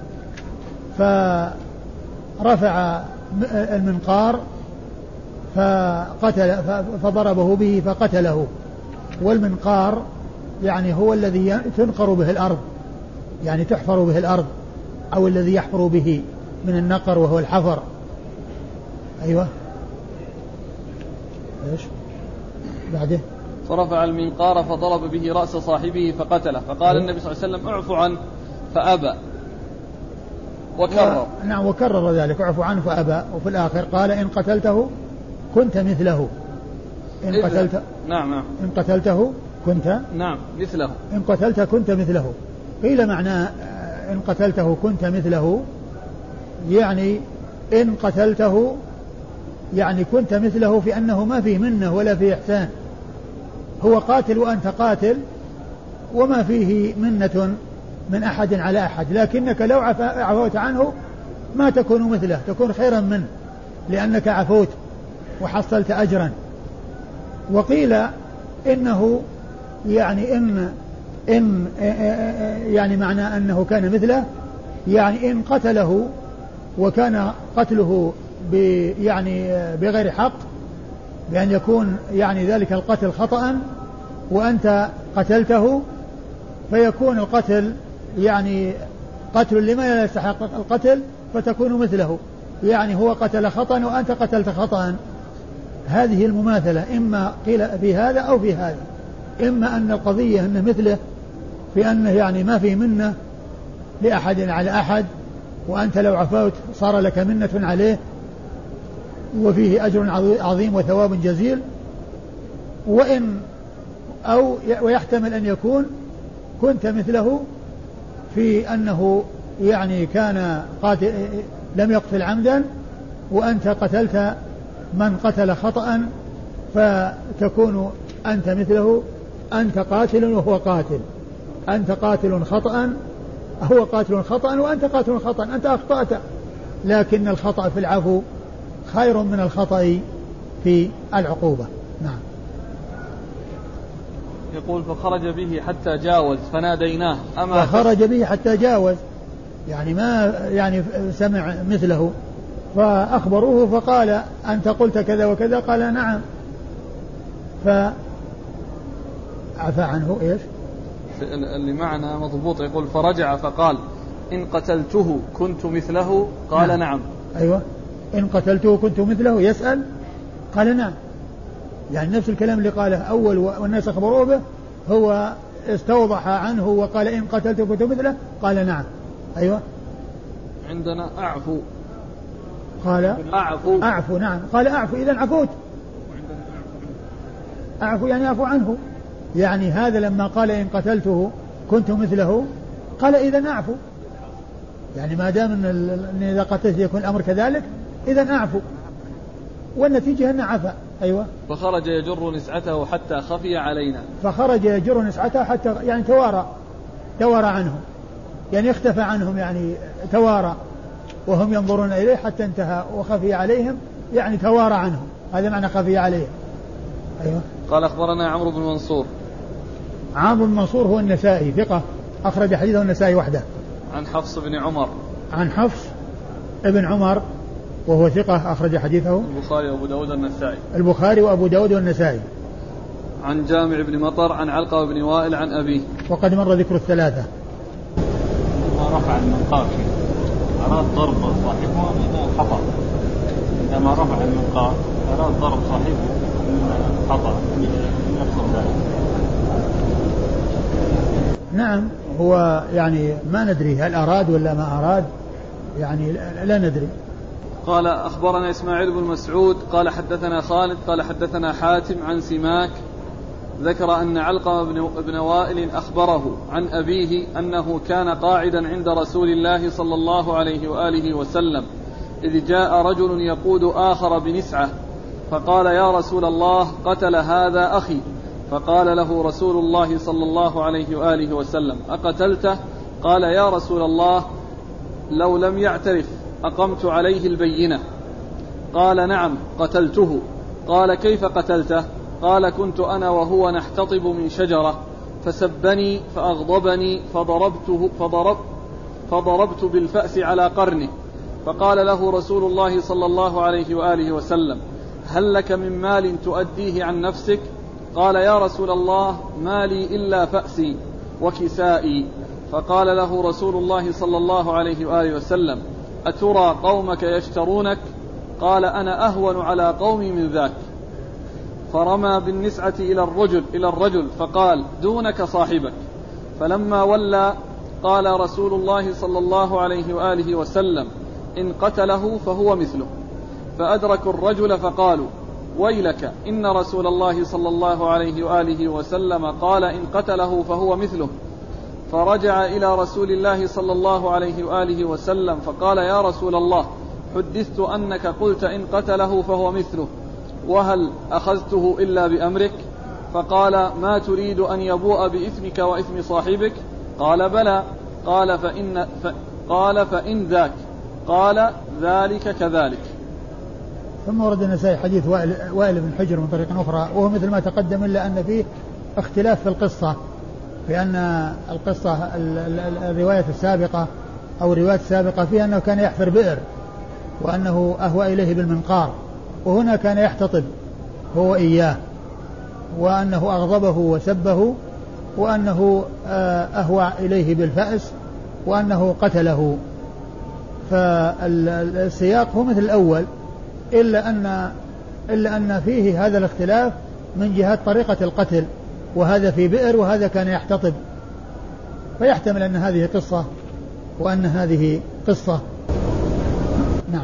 فرفع المنقار فقتل فضربه به فقتله. والمنقار يعني هو الذي تنقر به الأرض، يعني تحفر به الأرض، أو الذي يحفر به من النقر وهو الحفر. أيوة. إيش بعده؟ فرفع المنقار فضرب به رأس صاحبه فقتله، فقال أيوة. النبي صلى الله عليه وسلم اعفو عنه فأبى وكرر. و... نعم وكرر ذلك، اعفو عنه فأبى. وفي الآخر قال إن قتلته كنت مثله. إن إذن. قتلت نعم نعم إن قتلته كنت نعم مثله. إن قتلت كنت مثله. قيل معناه إن قتلته كنت مثله يعني إن قتلته يعني كنت مثله في أنه ما فيه منه ولا فيه إحسان، هو قاتل وأنت قاتل وما فيه منة من أحد على أحد، لكنك لو عفوت عنه ما تكون مثله، تكون خيرا منه لأنك عفوت وحصلت أجرا. وقيل إنه يعني إن إن يعني معنى أنه كان مثله يعني إن قتله وكان قتله يعني بغير حق، بأن يكون يعني ذلك القتل خطأ وأنت قتلته، فيكون القتل يعني قتل لما لا يستحق القتل فتكون مثله، يعني هو قتل خطأ وأنت قتلت خطأ. هذه المماثلة إما قيل في هذا أو في هذا، إما أن القضية أنه مثله في أنه يعني ما في منة لأحد على أحد، وأنت لو عفوت صار لك منة عليه وفيه أجر عظيم وثواب جزيل، وإن أو ويحتمل أن يكون كنت مثله في أنه يعني كان قاتل لم يقتل عمدا وأنت قتلت من قتل خطأ، فتكون أنت مثله، أنت قاتل وهو قاتل، أنت قاتل خطأ هو قاتل خطأ وأنت قاتل خطأ، أنت أخطأت، لكن الخطأ في العفو خير من الخطأ في العقوبة. نعم. يقول فخرج به حتى جاوز فناديناه أما فخرج به حتى جاوز يعني ما يعني سمع مثله، فأخبروه فقال أنت قلت كذا وكذا، قال نعم، فعفى عنه. إيش اللي معنا مضبوط؟ يقول فرجع فقال إن قتلته كنت مثله، قال نعم. نعم. أيوة إن قتلته كنت مثله، يسأل قال نعم، يعني نفس الكلام اللي قاله أول والناس أخبروه به هو استوضح عنه وقال إن قتلته كنت مثله، قال نعم. أيوة. عندنا أعفو، قال أعفو أعفو نعم، قال أعفو إذن عفوت، أعفو يعني أعفو عنه، يعني هذا لما قال إن قتلته كنت مثله قال إذن أعفو، يعني ما دام إن إذا قتلت يكون الأمر كذلك إذن أعفو، والنتيجة أن عفا. أيوة. فخرج يجر نسعته حتى خفي علينا. فخرج يجر نسعته حتى يعني توارى توارى عنهم، يعني اختفى عنهم، يعني توارى وهم ينظرون إليه حتى انتهى وخفي عليهم، يعني توارى عنهم، هذا معنى خفي عليهم. أيوة. قال أخبرنا عمرو بن منصور. عمرو بن منصور هو النسائي ثقة أخرج حديثه النسائي وحده. عن حفص بن عمر. عن حفص ابن عمر وهو ثقة أخرج حديثه البخاري وأبو داود والنسائي. البخاري وأبو داود والنسائي. عن جامع بن مطر عن علقة بن وائل عن أبيه. وقد مر ذكر الثلاثة. ما رفع المنقار أراد ضرب صاحبه خطأ، عندما رفع المنقار أراد ضرب صاحبه خطأ يحصل ذلك. نعم، هو يعني ما ندري هل أراد ولا ما أراد، يعني لا ندري. قال أخبرنا إسماعيل بن مسعود قال حدثنا خالد قال حدثنا حاتم عن سماك ذكر أن علقمة بن وائل أخبره عن أبيه أنه كان قاعدا عند رسول الله صلى الله عليه وآله وسلم إذ جاء رجل يقود آخر بنسعة فقال يا رسول الله قتل هذا أخي، فقال له رسول الله صلى الله عليه وآله وسلم أقتلته؟ قال يا رسول الله لو لم يعترف أقمت عليه البينة. قال نعم قتلته. قال كيف قتلته؟ قال كنت أنا وهو نحتطب من شجرة فسبني فأغضبني فضربته فضرب فضربت بالفأس على قرنه، فقال له رسول الله صلى الله عليه وآله وسلم هل لك من مال تؤديه عن نفسك؟ قال يا رسول الله ما لي إلا فأسي وكسائي. فقال له رسول الله صلى الله عليه وآله وسلم أترى قومك يشترونك؟ قال أنا أهون على قومي من ذاك. فرمى بالنسعة إلى الرجل, إلى الرجل فقال دونك صاحبك. فلما ولى قال رسول الله صلى الله عليه وآله وسلم إن قتله فهو مثله. فأدركوا الرجل فقالوا ويلك إن رسول الله صلى الله عليه وآله وسلم قال إن قتله فهو مثله. فرجع إلى رسول الله صلى الله عليه وآله وسلم فقال يا رسول الله حدثت أنك قلت إن قتله فهو مثله، وهل أخذته إلا بأمرك؟ فقال ما تريد أن يبوء بإثمك وإثم صاحبك؟ قال بلى. قال فإن, ف... قال فإن ذاك. قال ذلك كذلك. ثم ورد النسائي حديث وائل, وائل بن حجر من طريق أخرى وهو مثل ما تقدم إلا أن فيه اختلاف في القصة، لأن القصة الرواية السابقة أو الرواية السابقة فيها أنه كان يحفر بئر وأنه أهوى إليه بالمنقار، وهنا كان يحتطب هو إياه، وأنه أغضبه وسبه، وأنه أهوى إليه بالفأس، وأنه قتله. فالسياق هو مثل الأول إلا أن إلا أن فيه هذا الاختلاف من جهة طريقة القتل، وهذا في بئر وهذا كان يحتطب، فيحتمل أن هذه قصة وأن هذه قصة. نعم.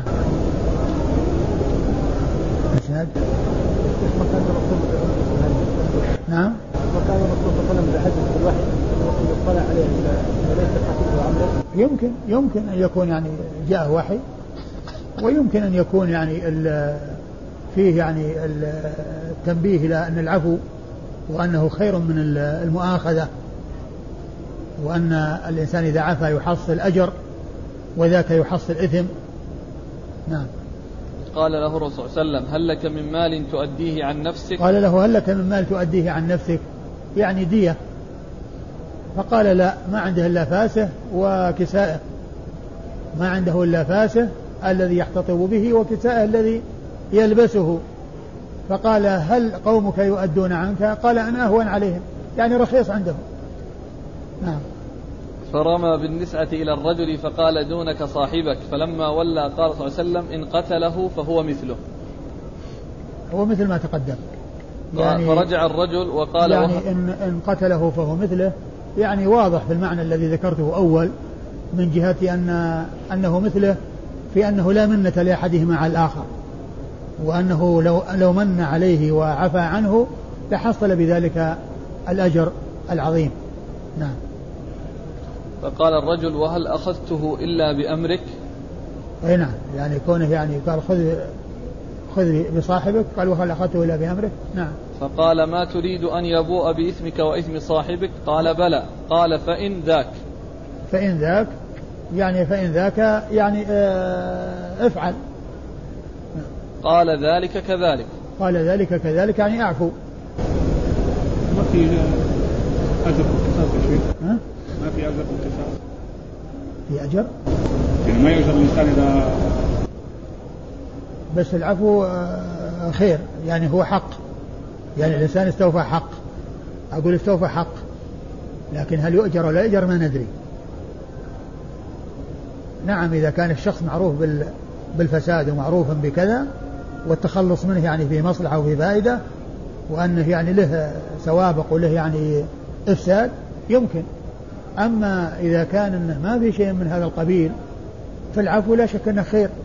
نعم. وكان الرسول صلى الله عليه وسلم بحدث الوحي يطلع عليه وليس الحديث وعمله. يمكن يمكن أن يكون يعني جاء وحي، ويمكن أن يكون يعني فيه يعني التنبيه إلى أن العفو وأنه خير من المؤاخذة، وأن الإنسان إذا عفا يحصل أجر وذاك يحصل إثم. نعم. قال له الرسول صلى الله عليه وسلم هل لك من مال تؤديه عن نفسك؟ قال له هل لك من مال تؤديه عن نفسك، يعني دية. فقال لا، ما عنده إلا فاسه وكسائه، ما عنده إلا فاسه الذي يحتطب به وكسائه الذي يلبسه. فقال هل قومك يؤدون عنك؟ قال أنا أهون عليهم، يعني رخيص عندهم. نعم. فرمى بالنسعة إلى الرجل فقال دونك صاحبك. فلما ولى قال صلى الله عليه وسلم إن قتله فهو مثله. هو مثل ما تقدم يعني فرجع الرجل وقال يعني إن, إن قتله فهو مثله، يعني واضح في المعنى الذي ذكرته أول من جهة أن أنه مثله في أنه لا منة لأحدهما على الآخر، وأنه لو, لو من عليه وعفى عنه لحصل بذلك الأجر العظيم. نعم. فقال الرجل وهل أخذته إلا بأمرك؟ أي نعم، يعني كونه يعني قال خذ خذ بصاحبك، قال وهل أخذته إلا بأمرك؟ نعم. فقال ما تريد أن يبوء بإثمك وإثم صاحبك؟ قال بلى. قال فإن ذاك. فإن ذاك يعني فإن ذاك يعني اه افعل. قال ذلك كذلك. قال ذلك كذلك يعني أعفو. ما في أجر قصاص شيء؟ ها؟ ما في أجر قصاص؟ في أجر؟ يعني ما يؤجر الإنسان إذا بس العفو خير، يعني هو حق، يعني الإنسان استوفى حق، أقول استوفى حق، لكن هل يؤجر ولا يؤجر ما ندري. نعم إذا كان الشخص معروف بالفساد ومعروف بكذا والتخلص منه يعني في مصلحة وفي فائدة، وأنه يعني له سوابق وله يعني إفساد يمكن. أما إذا كان إنه ما في شيء من هذا القبيل فالعفو لا شك أنه خير.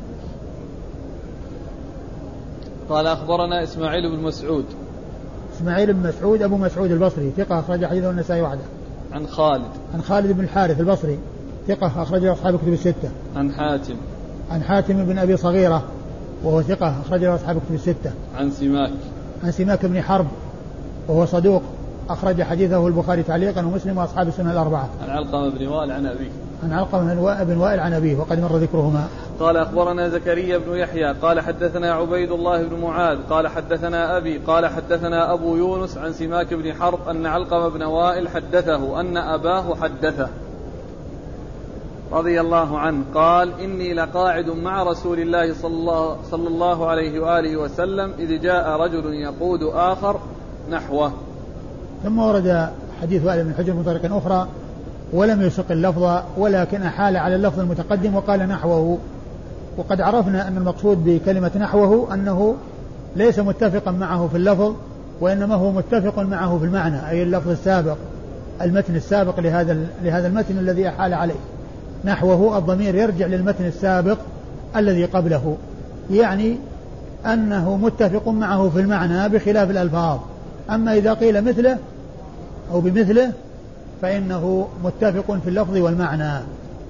قال أخبرنا إسماعيل بن مسعود. إسماعيل بن مسعود أبو مسعود البصري ثقة أخرج حديثه النسائي وحده. عن خالد. عن خالد بن الحارث البصري ثقة أخرجه أصحاب الكتب الستة. عن حاتم. عن حاتم بن أبي صغيرة وهو ثقة أخرجه أصحاب الكتب الستة. عن سماك. عن سماك بن حرب وهو صدوق أخرج حديثه البخاري تعليقا ومسلم وأصحاب السنة الأربعة. عن علقمة بن وائل عن أبيه. عن علقمة بن وائل عن أبيه وقد مر ذكرهما. قال أخبرنا زكريا بن يحيى قال حدثنا عبيد الله بن معاذ قال حدثنا أبي قال حدثنا أبو يونس عن سماك بن حرب أن علقمة بن وائل حدثه أن أباه حدثه رضي الله عنه قال إني لقاعد مع رسول الله صلى الله, صلى الله عليه وآله وسلم إذ جاء رجل يقود آخر نحوه. ثم ورد حديث وائل بن حجر من طريق أخرى ولم يسق اللفظ ولكن أحال على اللفظ المتقدم وقال نحوه. وقد عرفنا أن المقصود بكلمة نحوه أنه ليس متفقا معه في اللفظ وإنما هو متفق معه في المعنى، أي اللفظ السابق المتن السابق لهذا لهذا المتن الذي أحال عليه. نحوه الضمير يرجع للمتن السابق الذي قبله، يعني أنه متفق معه في المعنى بخلاف الألفاظ. أما إذا قيل مثله أو بمثله فإنه متفق في اللفظ والمعنى.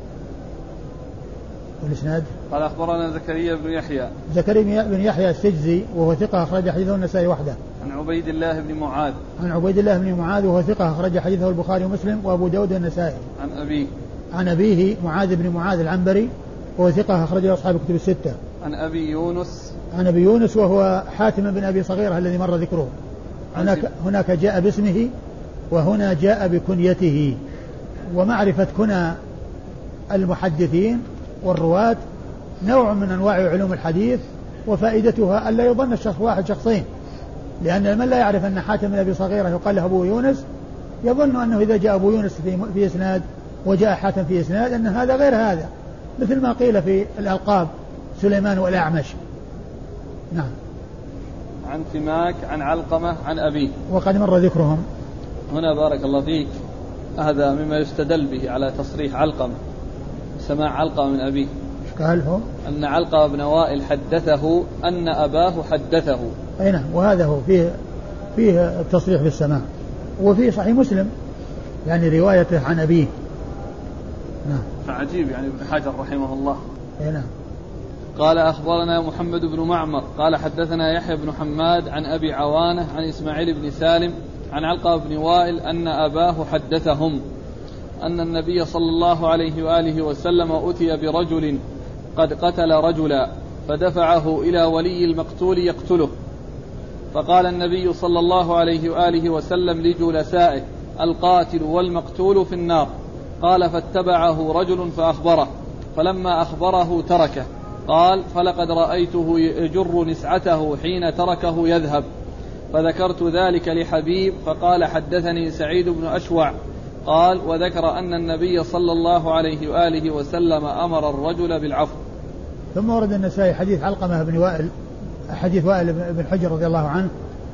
والإسناد قال أخبرنا زكريا بن يحيى. زكريا بن يحيى السجزي وهو ثقة أخرج حديثه النسائي وحده. عن عبيد الله بن معاذ. عن عبيد الله بن معاذ وهو ثقة أخرج حديثه البخاري ومسلم وأبو داود النسائي. عن أبيه. عن أبيه معاذ بن معاذ العنبري وهو ثقة أخرجه أصحاب الكتب الستة. عن أبي يونس. عن أبي يونس وهو حاتم بن أبي صغيرة الذي مر ذكره. هناك, هناك جاء باسمه وهنا جاء بكنيته. ومعرفة كنى المحدثين والرواة نوع من أنواع علوم الحديث، وفائدتها ألا يظن الشخص واحد شخصين، لأن من لا يعرف أن حاتم بن أبي صغيرة يقال له أبو يونس يظن أنه إذا جاء أبو يونس في, في إسناد وجاء حاتم في إسناد أن هذا غير هذا، مثل ما قيل في الألقاب سليمان والأعمش. نعم. عن سماك عن علقمة عن أبيه وقد مر ذكرهم. هنا بارك الله فيك هذا مما يستدل به على تصريح علقمة سماع علقمة من أبيه. ايش قال هو؟ أن علقمة بن وائل حدثه أن أباه حدثه. أي نعم، وهذا هو فيه فيه التصريح بالسماع، وفي صحيح مسلم يعني روايته عن أبيه. نعم. فعجيب يعني ابن حجر رحمه الله. أي نعم. قال أخبرنا محمد بن معمر قال حدثنا يحيى بن حماد عن أبي عوانة عن إسماعيل بن سالم عن علقمة بن وائل أن أباه حدثهم أن النبي صلى الله عليه وآله وسلم أتي برجل قد قتل رجلا فدفعه إلى ولي المقتول يقتله، فقال النبي صلى الله عليه وآله وسلم لجلسائه القاتل والمقتول في النار. قال فاتبعه رجل فأخبره، فلما أخبره تركه. قال فلقد رأيته يجر نسعته حين تركه يذهب، فذكرت ذلك لحبيب فقال حدثني سعيد بن أشوع قال وذكر أن النبي صلى الله عليه وآله وسلم أمر الرجل بالعفو. ثم ورد النسائي حديث علقمة بن وائل حديث وائل بن حجر رضي الله عنه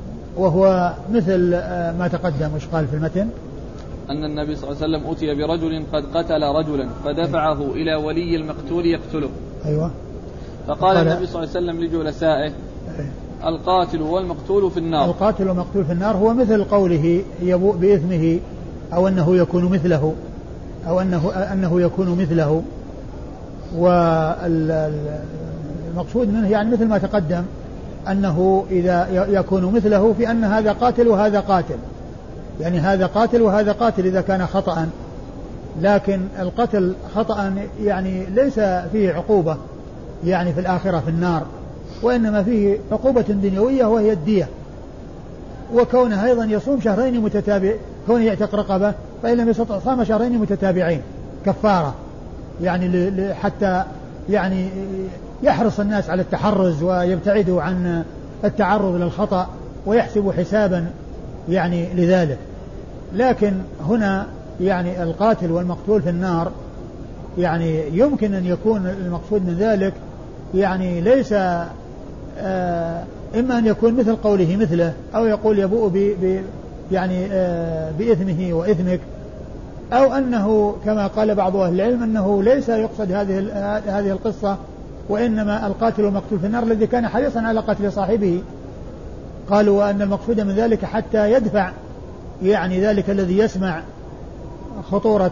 وهو مثل ما تقدم. وش قال في المتن؟ أن النبي صلى الله عليه وسلم أتي برجل قد قتل رجلا فدفعه أيوة. إلى ولي المقتول يقتله. أيوة. فقال النبي صلى الله عليه وسلم لجلسائه أيوة. القاتل والمقتول في النار. القاتل والمقتول في النار هو مثل قوله يبوء بإثمه أو أنه يكون مثله أو أنه أنه يكون مثله. والمقصود منه يعني مثل ما تقدم أنه إذا يكون مثله في أن هذا قاتل وهذا قاتل، يعني هذا قاتل وهذا قاتل إذا كان خطأ، لكن القتل خطأ يعني ليس فيه عقوبة يعني في الآخرة في النار، وإنما فيه عقوبة دنيوية وهي الدية. وكونه أيضا يصوم شهرين متتابع، كونه يعتق رقبة فإن لم يستطع صام شهرين متتابعين كفارة، يعني حتى يعني يحرص الناس على التحرز ويبتعدوا عن التعرض للخطأ ويحسبوا حسابا يعني لذلك. لكن هنا يعني القاتل والمقتول في النار يعني يمكن أن يكون المقصود من ذلك يعني ليس آه إما أن يكون مثل قوله مثله، أو يقول يبوء ب ب يعني آه بإثمه وإثمك، أو أنه كما قال بعض أهل العلم أنه ليس يقصد هذه هذه القصة، وإنما القاتل والمقتول في النار الذي كان حريصا على قتل صاحبه. قالوا وأن المقصود من ذلك حتى يدفع يعني ذلك الذي يسمع خطورة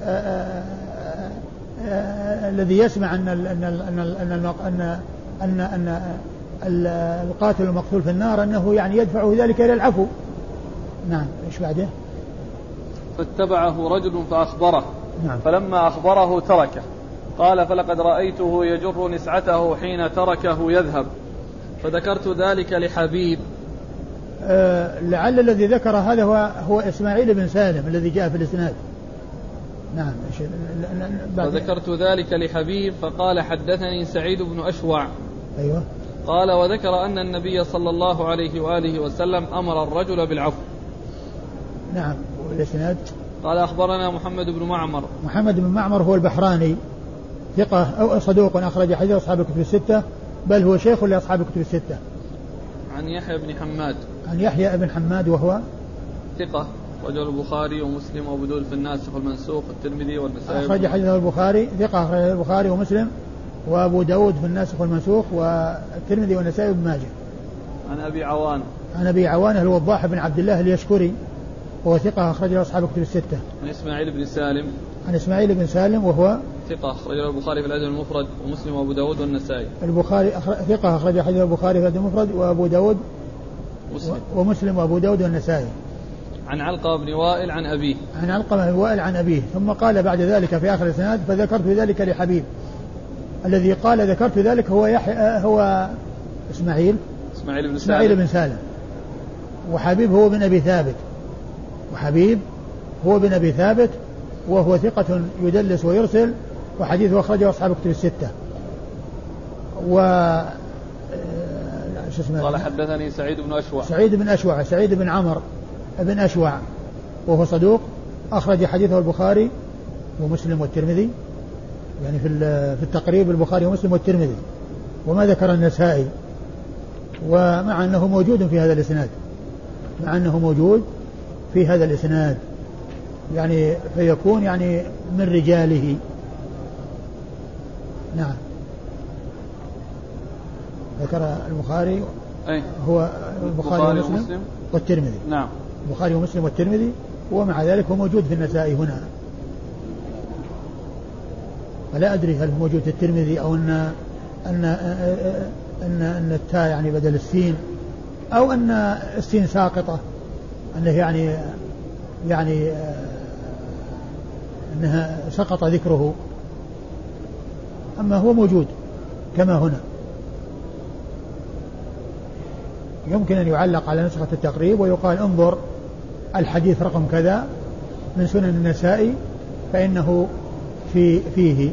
الذي يسمع أن أن أن أن أن أن أن القاتل المقتول في النار أنه يعني يدفعه ذلك إلى العفو. نعم. إيش بعده؟ فاتبعه رجل فأخبره. نعم. فلما أخبره تركه. قال فلقد رأيته يجر نسعته حين تركه يذهب، فذكرت ذلك لحبيب. أه لعل الذي ذكر هذا هو, هو إسماعيل بن سالم الذي جاء في الإسناد. نعم. فذكرت ذلك لحبيب فقال حدثني سعيد بن أشوع. أيوة. قال وذكر أن النبي صلى الله عليه وآله وسلم أمر الرجل بالعفو. نعم. والإسناد قال أخبرنا محمد بن معمر. محمد بن معمر هو البحراني ثقة أو صدوق أخرج حديث أصحاب الكتب الستة، بل هو شيخ لأصحاب الكتب الستة. عن يحيى بن حماد. عن يحيى بن حماد وهو ثقة رجل البخاري ومسلم وأبو داود في الناسخ والمنسوخ والترمذي والنسائي. أخرج حديث البخاري ثقة أخرج البخاري ومسلم وأبو داود في الناسخ والمنسوخ والترمذي والنسائي وابن ماجه. عن أبي عوان. عن أبي عوان الوضاح بن عبد الله اليشكري وهو ثقة أخرج أصحاب الكتب الستة. عن إسماعيل بن سالم. عن إسماعيل بن سالم وهو ثقة أخرج البخاري في الأدب المفرد ومسلم وأبو داود والنسائي. البخاري ثقة أخرج حديث البخاري في الأدب المفرد وأبو داود مسلم. ومسلم وأبو داود والنسائي. عن علقمة بن وائل عن أبيه. عن علقمة بن وائل عن أبيه. ثم قال بعد ذلك في آخر الإسناد فذكرت ذلك لحبيب. الذي قال ذكرت ذلك هو يحيى هو إسماعيل إسماعيل بن سالم. إسماعيل بن سالم. وحبيب هو بن أبي ثابت. وحبيب هو بن أبي ثابت وهو ثقة يدلس ويرسل وحديثه أخرجه أصحاب الكتب الستة. و قال حدثني سعيد بن أشوع. سعيد بن أشوع سعيد بن عمر بن أشوع وهو صدوق أخرج حديثه البخاري ومسلم والترمذي، يعني في في التقريب البخاري ومسلم والترمذي، وما ذكر النسائي، ومع أنه موجود في هذا الإسناد مع أنه موجود في هذا الإسناد يعني فيكون يعني من رجاله. نعم. ذكر البخاري أي. هو البخاري ومسلم, ومسلم والترمذي. نعم. البخاري ومسلم والترمذي، ومع ذلك هو موجود في النسائي هنا. فلا أدري هل هو موجود في الترمذي أو أن أن أن, أن التاء يعني بدل السين أو أن السين ساقطة، أنه يعني يعني أنها سقط ذكره، أما هو موجود كما هنا. يمكن أن يعلق على نسخة التقريب ويقال انظر الحديث رقم كذا من سنن النسائي فإنه في فيه.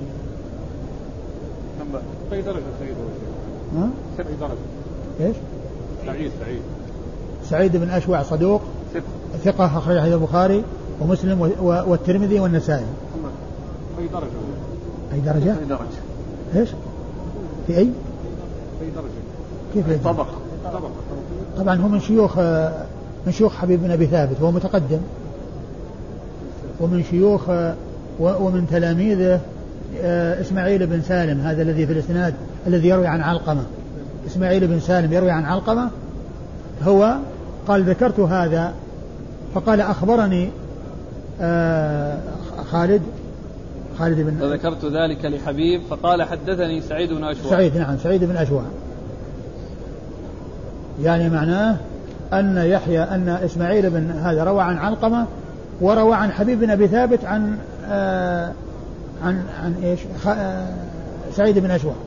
أي درجة سعيد؟ ها؟ أي درجة؟ إيش؟ سعيد سعيد سعيد بن أشوع صدوق ثقة أخرج حديث البخاري ومسلم والترمذي والنسائي. أي درجة؟ أي درجة؟ أي درجة؟ إيش؟ في أي؟ أي درجة؟ كيف أي طبق؟ طبق. طبعا هو من شيوخ من شيوخ حبيب بن أبي ثابت وهو متقدم، ومن شيوخ ومن تلاميذه إسماعيل بن سالم هذا الذي في الإسناد الذي يروي عن علقمة. إسماعيل بن سالم يروي عن علقمة، هو قال ذكرت هذا فقال أخبرني خالد خالد بن فذكرت ذلك لحبيب فقال حدثني سعيد بن أشوع. سعيد نعم سعيد بن أشوع، يعني معناه أن يحيى أن إسماعيل بن هذا روى عن علقمة وروى عن حبيب بن أبي ثابت عن آه عن عن إيش آه سعيد بن أشوع،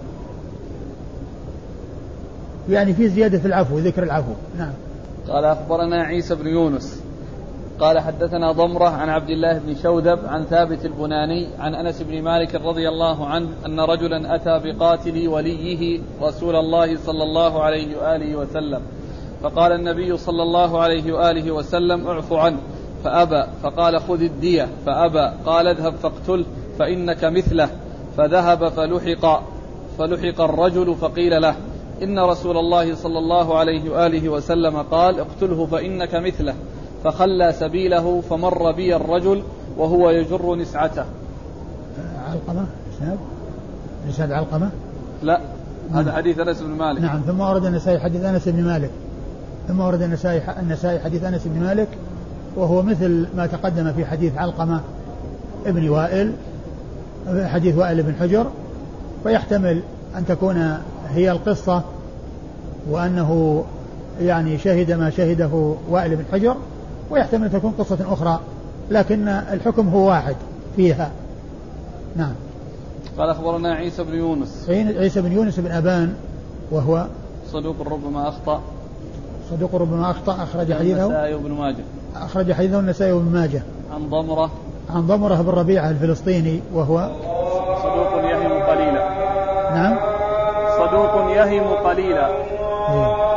يعني في زيادة العفو ذكر العفو. نعم. قال أخبرنا عيسى بن يونس قال حدثنا ضمرة عن عبد الله بن شوذب عن ثابت البناني عن أنس بن مالك رضي الله عنه أن رجلا أتى بقاتل وليه رسول الله صلى الله عليه وآله وسلم فقال النبي صلى الله عليه وآله وسلم اعف عنه فأبى، فقال خذ الدية فأبى، قال اذهب فاقتله فإنك مثله، فذهب فلحق فلحق الرجل فقيل له إن رسول الله صلى الله عليه وآله وسلم قال اقتله فإنك مثله، فخلى سبيله فمر بي الرجل وهو يجر نسعته. علقمة إسناد إسناد علقمة لا هذا حديث أنس بن مالك. نعم. ثم ورد النسائي حديث أنس بن مالك ثم ورد النسائي النسائي حديث أنس بن مالك وهو مثل ما تقدم في حديث علقمة ابن وائل حديث وائل بن حجر، فيحتمل أن تكون هي القصة وأنه يعني شهد ما شهده وائل بن حجر، ويحتمل أن تكون قصة أخرى لكن الحكم هو واحد فيها. نعم. قال أخبرنا عيسى بن يونس عيسى بن يونس بن أبان وهو صدوق ربما أخطأ صدوق ربما أخطأ أخرج حديثه النسائي وابن ماجه أخرج حديثه النسائي وابن ماجه. عن ضمرة عن ضمرة بن ربيعة الفلسطيني وهو صدوق يهم قليلا. نعم. صدوق يهم قليلا. إيه.